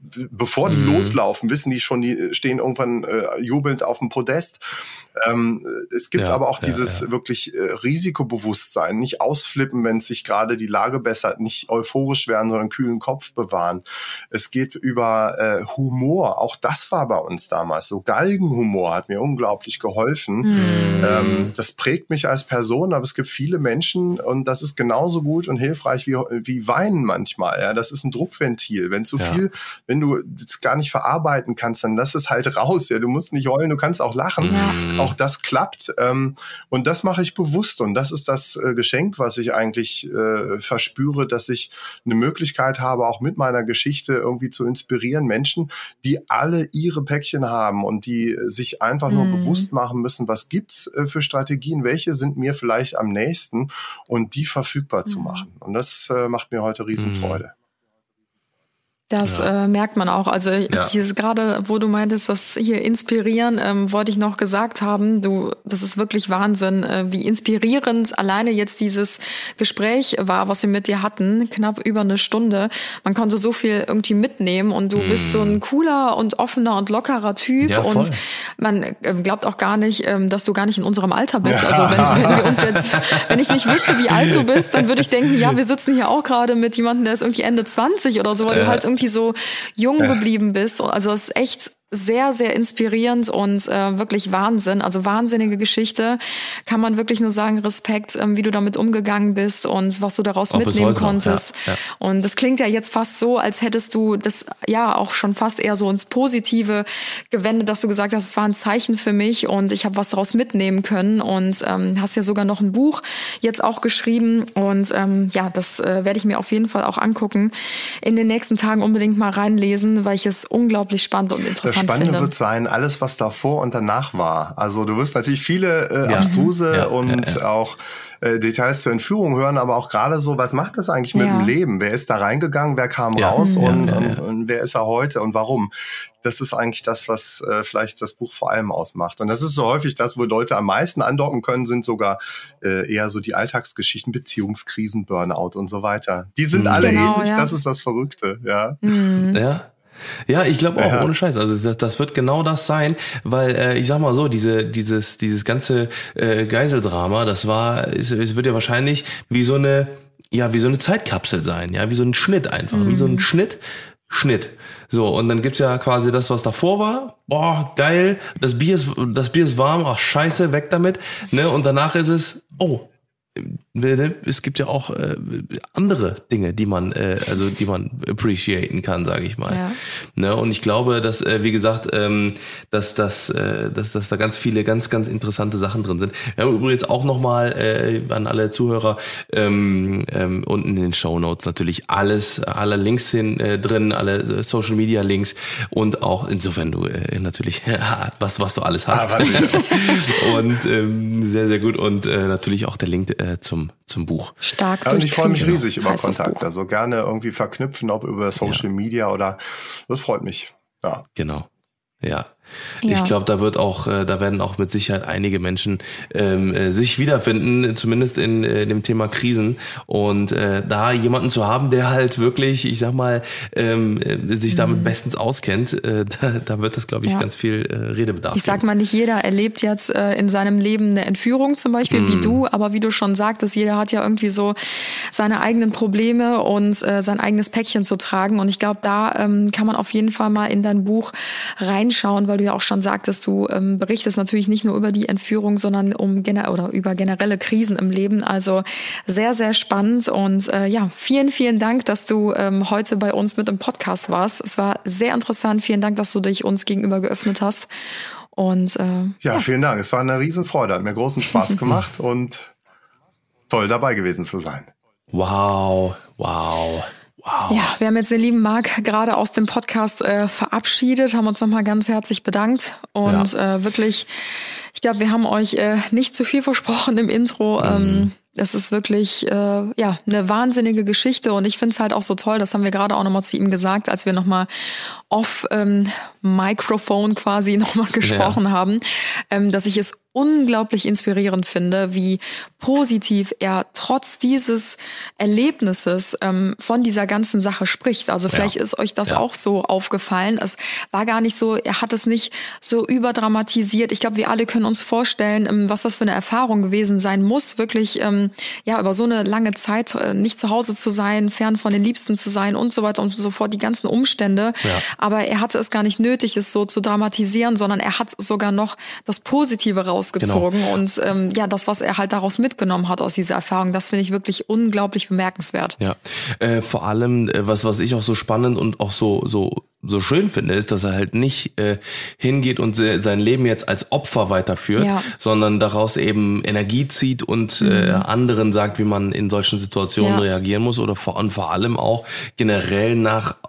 [SPEAKER 1] bevor die loslaufen, wissen die schon, die stehen irgendwann jubelnd auf dem Podest. es gibt aber auch dieses wirklich Risikobewusstsein, nicht ausflippen, wenn sich gerade die Lage bessert, nicht euphorisch werden, sondern kühlen Kopf bewahren. Es geht über Humor, auch das war bei uns damals so. Galgenhumor hat mir unglaublich geholfen. Das prägt mich als Person, aber es gibt viele Menschen und das ist genauso gut und hilfreich wie Weinen manchmal. Ja, das ist ein Druckventil. Wenn zu viel, wenn du das gar nicht verarbeiten kannst, dann lass es halt raus. Ja, du musst nicht heulen, du kannst auch lachen. Auch das klappt. Und das mache ich bewusst. Und das ist das Geschenk, was ich eigentlich verspüre, dass ich eine Möglichkeit habe, auch mit meiner Geschichte irgendwie zu inspirieren. Menschen, die alle ihre Päckchen haben und die sich einfach nur bewusst machen müssen, was gibt's für Strategien, welche sind mir vielleicht am nächsten und die verfügbar zu machen. Und das macht mir heute Riesenfreude.
[SPEAKER 5] Das merkt man auch. Also dieses gerade, wo du meintest, das hier inspirieren, wollte ich noch gesagt haben, das ist wirklich Wahnsinn, wie inspirierend alleine jetzt dieses Gespräch war, was wir mit dir hatten, knapp über eine Stunde. Man konnte so viel irgendwie mitnehmen und du bist so ein cooler und offener und lockerer Typ und man glaubt auch gar nicht, dass du gar nicht in unserem Alter bist. Also wenn ich nicht wüsste, wie alt du bist, dann würde ich denken, ja, wir sitzen hier auch gerade mit jemandem, der ist irgendwie Ende 20 oder so, weil du halt irgendwie so jung geblieben bist. Also es ist echt sehr, sehr inspirierend und wirklich Wahnsinn. Also wahnsinnige Geschichte. Kann man wirklich nur sagen, Respekt, wie du damit umgegangen bist und was du daraus auch mitnehmen konntest. Und das klingt ja jetzt fast so, als hättest du das auch schon fast eher so ins Positive gewendet, dass du gesagt hast, es war ein Zeichen für mich und ich habe was daraus mitnehmen können und hast ja sogar noch ein Buch jetzt auch geschrieben und das werde ich mir auf jeden Fall auch angucken. In den nächsten Tagen unbedingt mal reinlesen, weil ich es unglaublich spannend und interessant
[SPEAKER 1] Spannende wird sein, alles, was davor und danach war. Also du wirst natürlich viele abstruse und auch Details zur Entführung hören, aber auch gerade so, was macht das eigentlich mit dem Leben? Wer ist da reingegangen, wer kam raus und wer ist er heute und warum? Das ist eigentlich das, was vielleicht das Buch vor allem ausmacht. Und das ist so häufig das, wo Leute am meisten andocken können, sind sogar eher so die Alltagsgeschichten, Beziehungskrisen, Burnout und so weiter. Die sind alle ähnlich, das ist das Verrückte.
[SPEAKER 4] Ja, ich glaube auch, ohne Scheiß. Also das wird genau das sein, weil ich sag mal so, dieses ganze Geiseldrama, es wird ja wahrscheinlich wie so eine Zeitkapsel sein, wie so ein Schnitt einfach, wie so ein Schnitt. So, und dann gibt's ja quasi das, was davor war. Boah, geil, das Bier ist warm, ach scheiße, weg damit, ne? Und danach ist es, es gibt ja auch andere Dinge, die man appreciaten kann, sage ich mal. Ne? Und ich glaube, dass wie gesagt, dass da ganz viele ganz interessante Sachen drin sind. Wir haben übrigens auch nochmal an alle Zuhörer unten in den Shownotes natürlich alle Links drin, alle Social Media Links und auch insofern du natürlich was du alles hast. Und sehr, sehr gut und natürlich auch der Link zum Buch.
[SPEAKER 5] Stark
[SPEAKER 1] und ich freue mich riesig über Kontakt. Also gerne irgendwie verknüpfen, ob über Social Media oder das freut mich. Ja.
[SPEAKER 4] Genau. Ja. Ich glaube, da werden auch mit Sicherheit einige Menschen sich wiederfinden, zumindest in dem Thema Krisen. Und da jemanden zu haben, der halt wirklich, ich sag mal, sich damit bestens auskennt, da wird das, glaube ich, ganz viel Redebedarf geben.
[SPEAKER 5] Ich sag mal, nicht jeder erlebt jetzt in seinem Leben eine Entführung zum Beispiel, wie du, aber wie du schon sagtest, jeder hat ja irgendwie so seine eigenen Probleme und sein eigenes Päckchen zu tragen. Und ich glaube, da kann man auf jeden Fall mal in dein Buch reinschauen, weil du ja auch schon sagtest, du berichtest natürlich nicht nur über die Entführung, sondern über generelle Krisen im Leben. Also sehr, sehr spannend und vielen, vielen Dank, dass du heute bei uns mit im Podcast warst. Es war sehr interessant. Vielen Dank, dass du dich uns gegenüber geöffnet hast. Und
[SPEAKER 1] vielen Dank. Es war eine Riesenfreude, hat mir großen Spaß gemacht und toll dabei gewesen zu sein.
[SPEAKER 4] Wow.
[SPEAKER 5] Ja, wir haben jetzt den lieben Marc gerade aus dem Podcast verabschiedet, haben uns nochmal ganz herzlich bedankt und wirklich, ich glaube, wir haben euch nicht zu viel versprochen im Intro. Es ist wirklich eine wahnsinnige Geschichte und ich finde es halt auch so toll, das haben wir gerade auch nochmal zu ihm gesagt, als wir nochmal Mikrofon quasi nochmal gesprochen haben, dass ich es unglaublich inspirierend finde, wie positiv er trotz dieses Erlebnisses von dieser ganzen Sache spricht. Also vielleicht ist euch das auch so aufgefallen. Es war gar nicht so, er hat es nicht so überdramatisiert. Ich glaube, wir alle können uns vorstellen, was das für eine Erfahrung gewesen sein muss, wirklich über so eine lange Zeit nicht zu Hause zu sein, fern von den Liebsten zu sein und so weiter und so fort, die ganzen Umstände. Ja. Aber er hatte es gar nicht nötig, es so zu dramatisieren, sondern er hat sogar noch das Positive rausgezogen. Genau. Und das, was er halt daraus mitgenommen hat aus dieser Erfahrung, das finde ich wirklich unglaublich bemerkenswert.
[SPEAKER 4] Ja, vor allem, was ich auch so spannend und auch so schön finde, ist, dass er halt nicht hingeht und sein Leben jetzt als Opfer weiterführt, sondern daraus eben Energie zieht und anderen sagt, wie man in solchen Situationen reagieren muss oder vor allem auch generell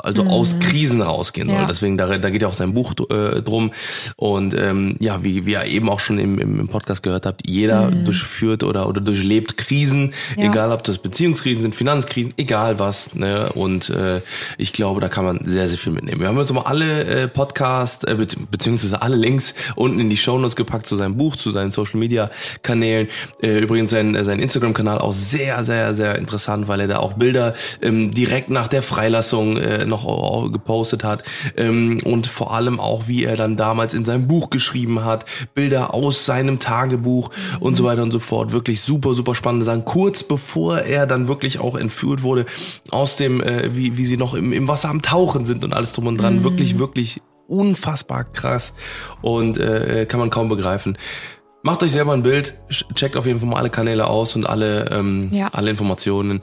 [SPEAKER 4] aus Krisen rausgehen soll. Deswegen, da geht ja auch sein Buch drum. Und wie ihr eben auch schon im Podcast gehört habt, jeder durchführt oder durchlebt Krisen, egal ob das Beziehungskrisen sind, Finanzkrisen, egal was. Ne? Und ich glaube, da kann man sehr, sehr viel mitnehmen. Wir haben uns mal alle Podcasts, beziehungsweise alle Links unten in die Shownotes gepackt zu seinem Buch, zu seinen Social-Media-Kanälen. Übrigens sein Instagram-Kanal auch sehr, sehr, sehr interessant, weil er da auch Bilder direkt nach der Freilassung noch gepostet hat. Und vor allem auch, wie er dann damals in seinem Buch geschrieben hat, Bilder aus seinem Tagebuch und so weiter und so fort. Wirklich super, super spannende Sachen. Kurz bevor er dann wirklich auch entführt wurde aus dem, wie sie noch im Wasser am Tauchen sind und alles drum und dran. Wirklich, wirklich unfassbar krass und kann man kaum begreifen. Macht euch selber ein Bild, checkt auf jeden Fall mal alle Kanäle aus und alle Informationen.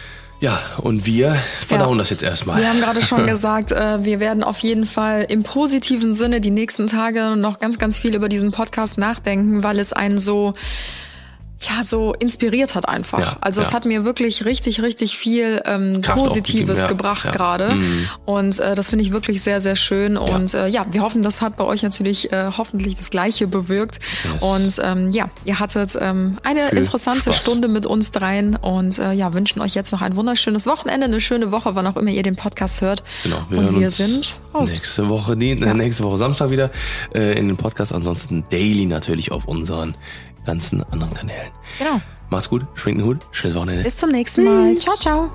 [SPEAKER 4] Ja, und wir verdauen das jetzt erstmal.
[SPEAKER 5] Wir haben gerade schon gesagt, wir werden auf jeden Fall im positiven Sinne die nächsten Tage noch ganz, ganz viel über diesen Podcast nachdenken, weil es einen so inspiriert hat einfach. Ja, also es hat mir wirklich richtig, richtig viel Positives gebracht gerade. Und das finde ich wirklich sehr, sehr schön. Ja. Und wir hoffen, das hat bei euch natürlich hoffentlich das Gleiche bewirkt. Yes. Und ihr hattet eine interessante Stunde mit uns dreien und wünschen euch jetzt noch ein wunderschönes Wochenende, eine schöne Woche, wann auch immer ihr den Podcast hört.
[SPEAKER 4] Genau.
[SPEAKER 5] Wir sind raus.
[SPEAKER 4] Nächste Woche Samstag wieder in den Podcast. Ansonsten daily natürlich auf unseren ganzen anderen Kanälen.
[SPEAKER 5] Genau.
[SPEAKER 4] Macht's gut, schwingt den Hut, schönes Wochenende.
[SPEAKER 5] Bis zum nächsten Mal. Ciao, ciao.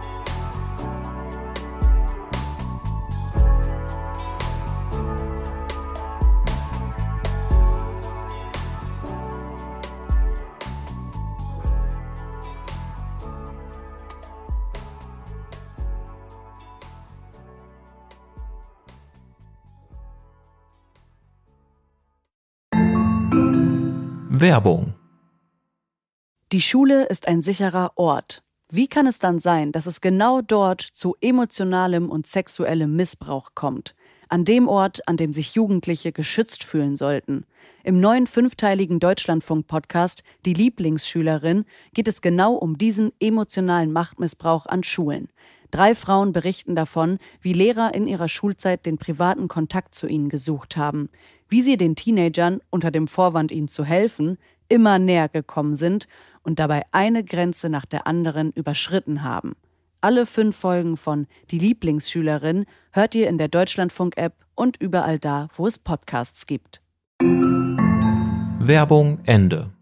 [SPEAKER 6] Werbung.
[SPEAKER 2] Die Schule ist ein sicherer Ort. Wie kann es dann sein, dass es genau dort zu emotionalem und sexuellem Missbrauch kommt? An dem Ort, an dem sich Jugendliche geschützt fühlen sollten. Im neuen 5-teiligen Deutschlandfunk-Podcast Die Lieblingsschülerin geht es genau um diesen emotionalen Machtmissbrauch an Schulen. 3 Frauen berichten davon, wie Lehrer in ihrer Schulzeit den privaten Kontakt zu ihnen gesucht haben, wie sie den Teenagern, unter dem Vorwand ihnen zu helfen, immer näher gekommen sind und dabei eine Grenze nach der anderen überschritten haben. Alle 5 Folgen von Die Lieblingsschülerin hört ihr in der Deutschlandfunk-App und überall da, wo es Podcasts gibt.
[SPEAKER 6] Werbung Ende.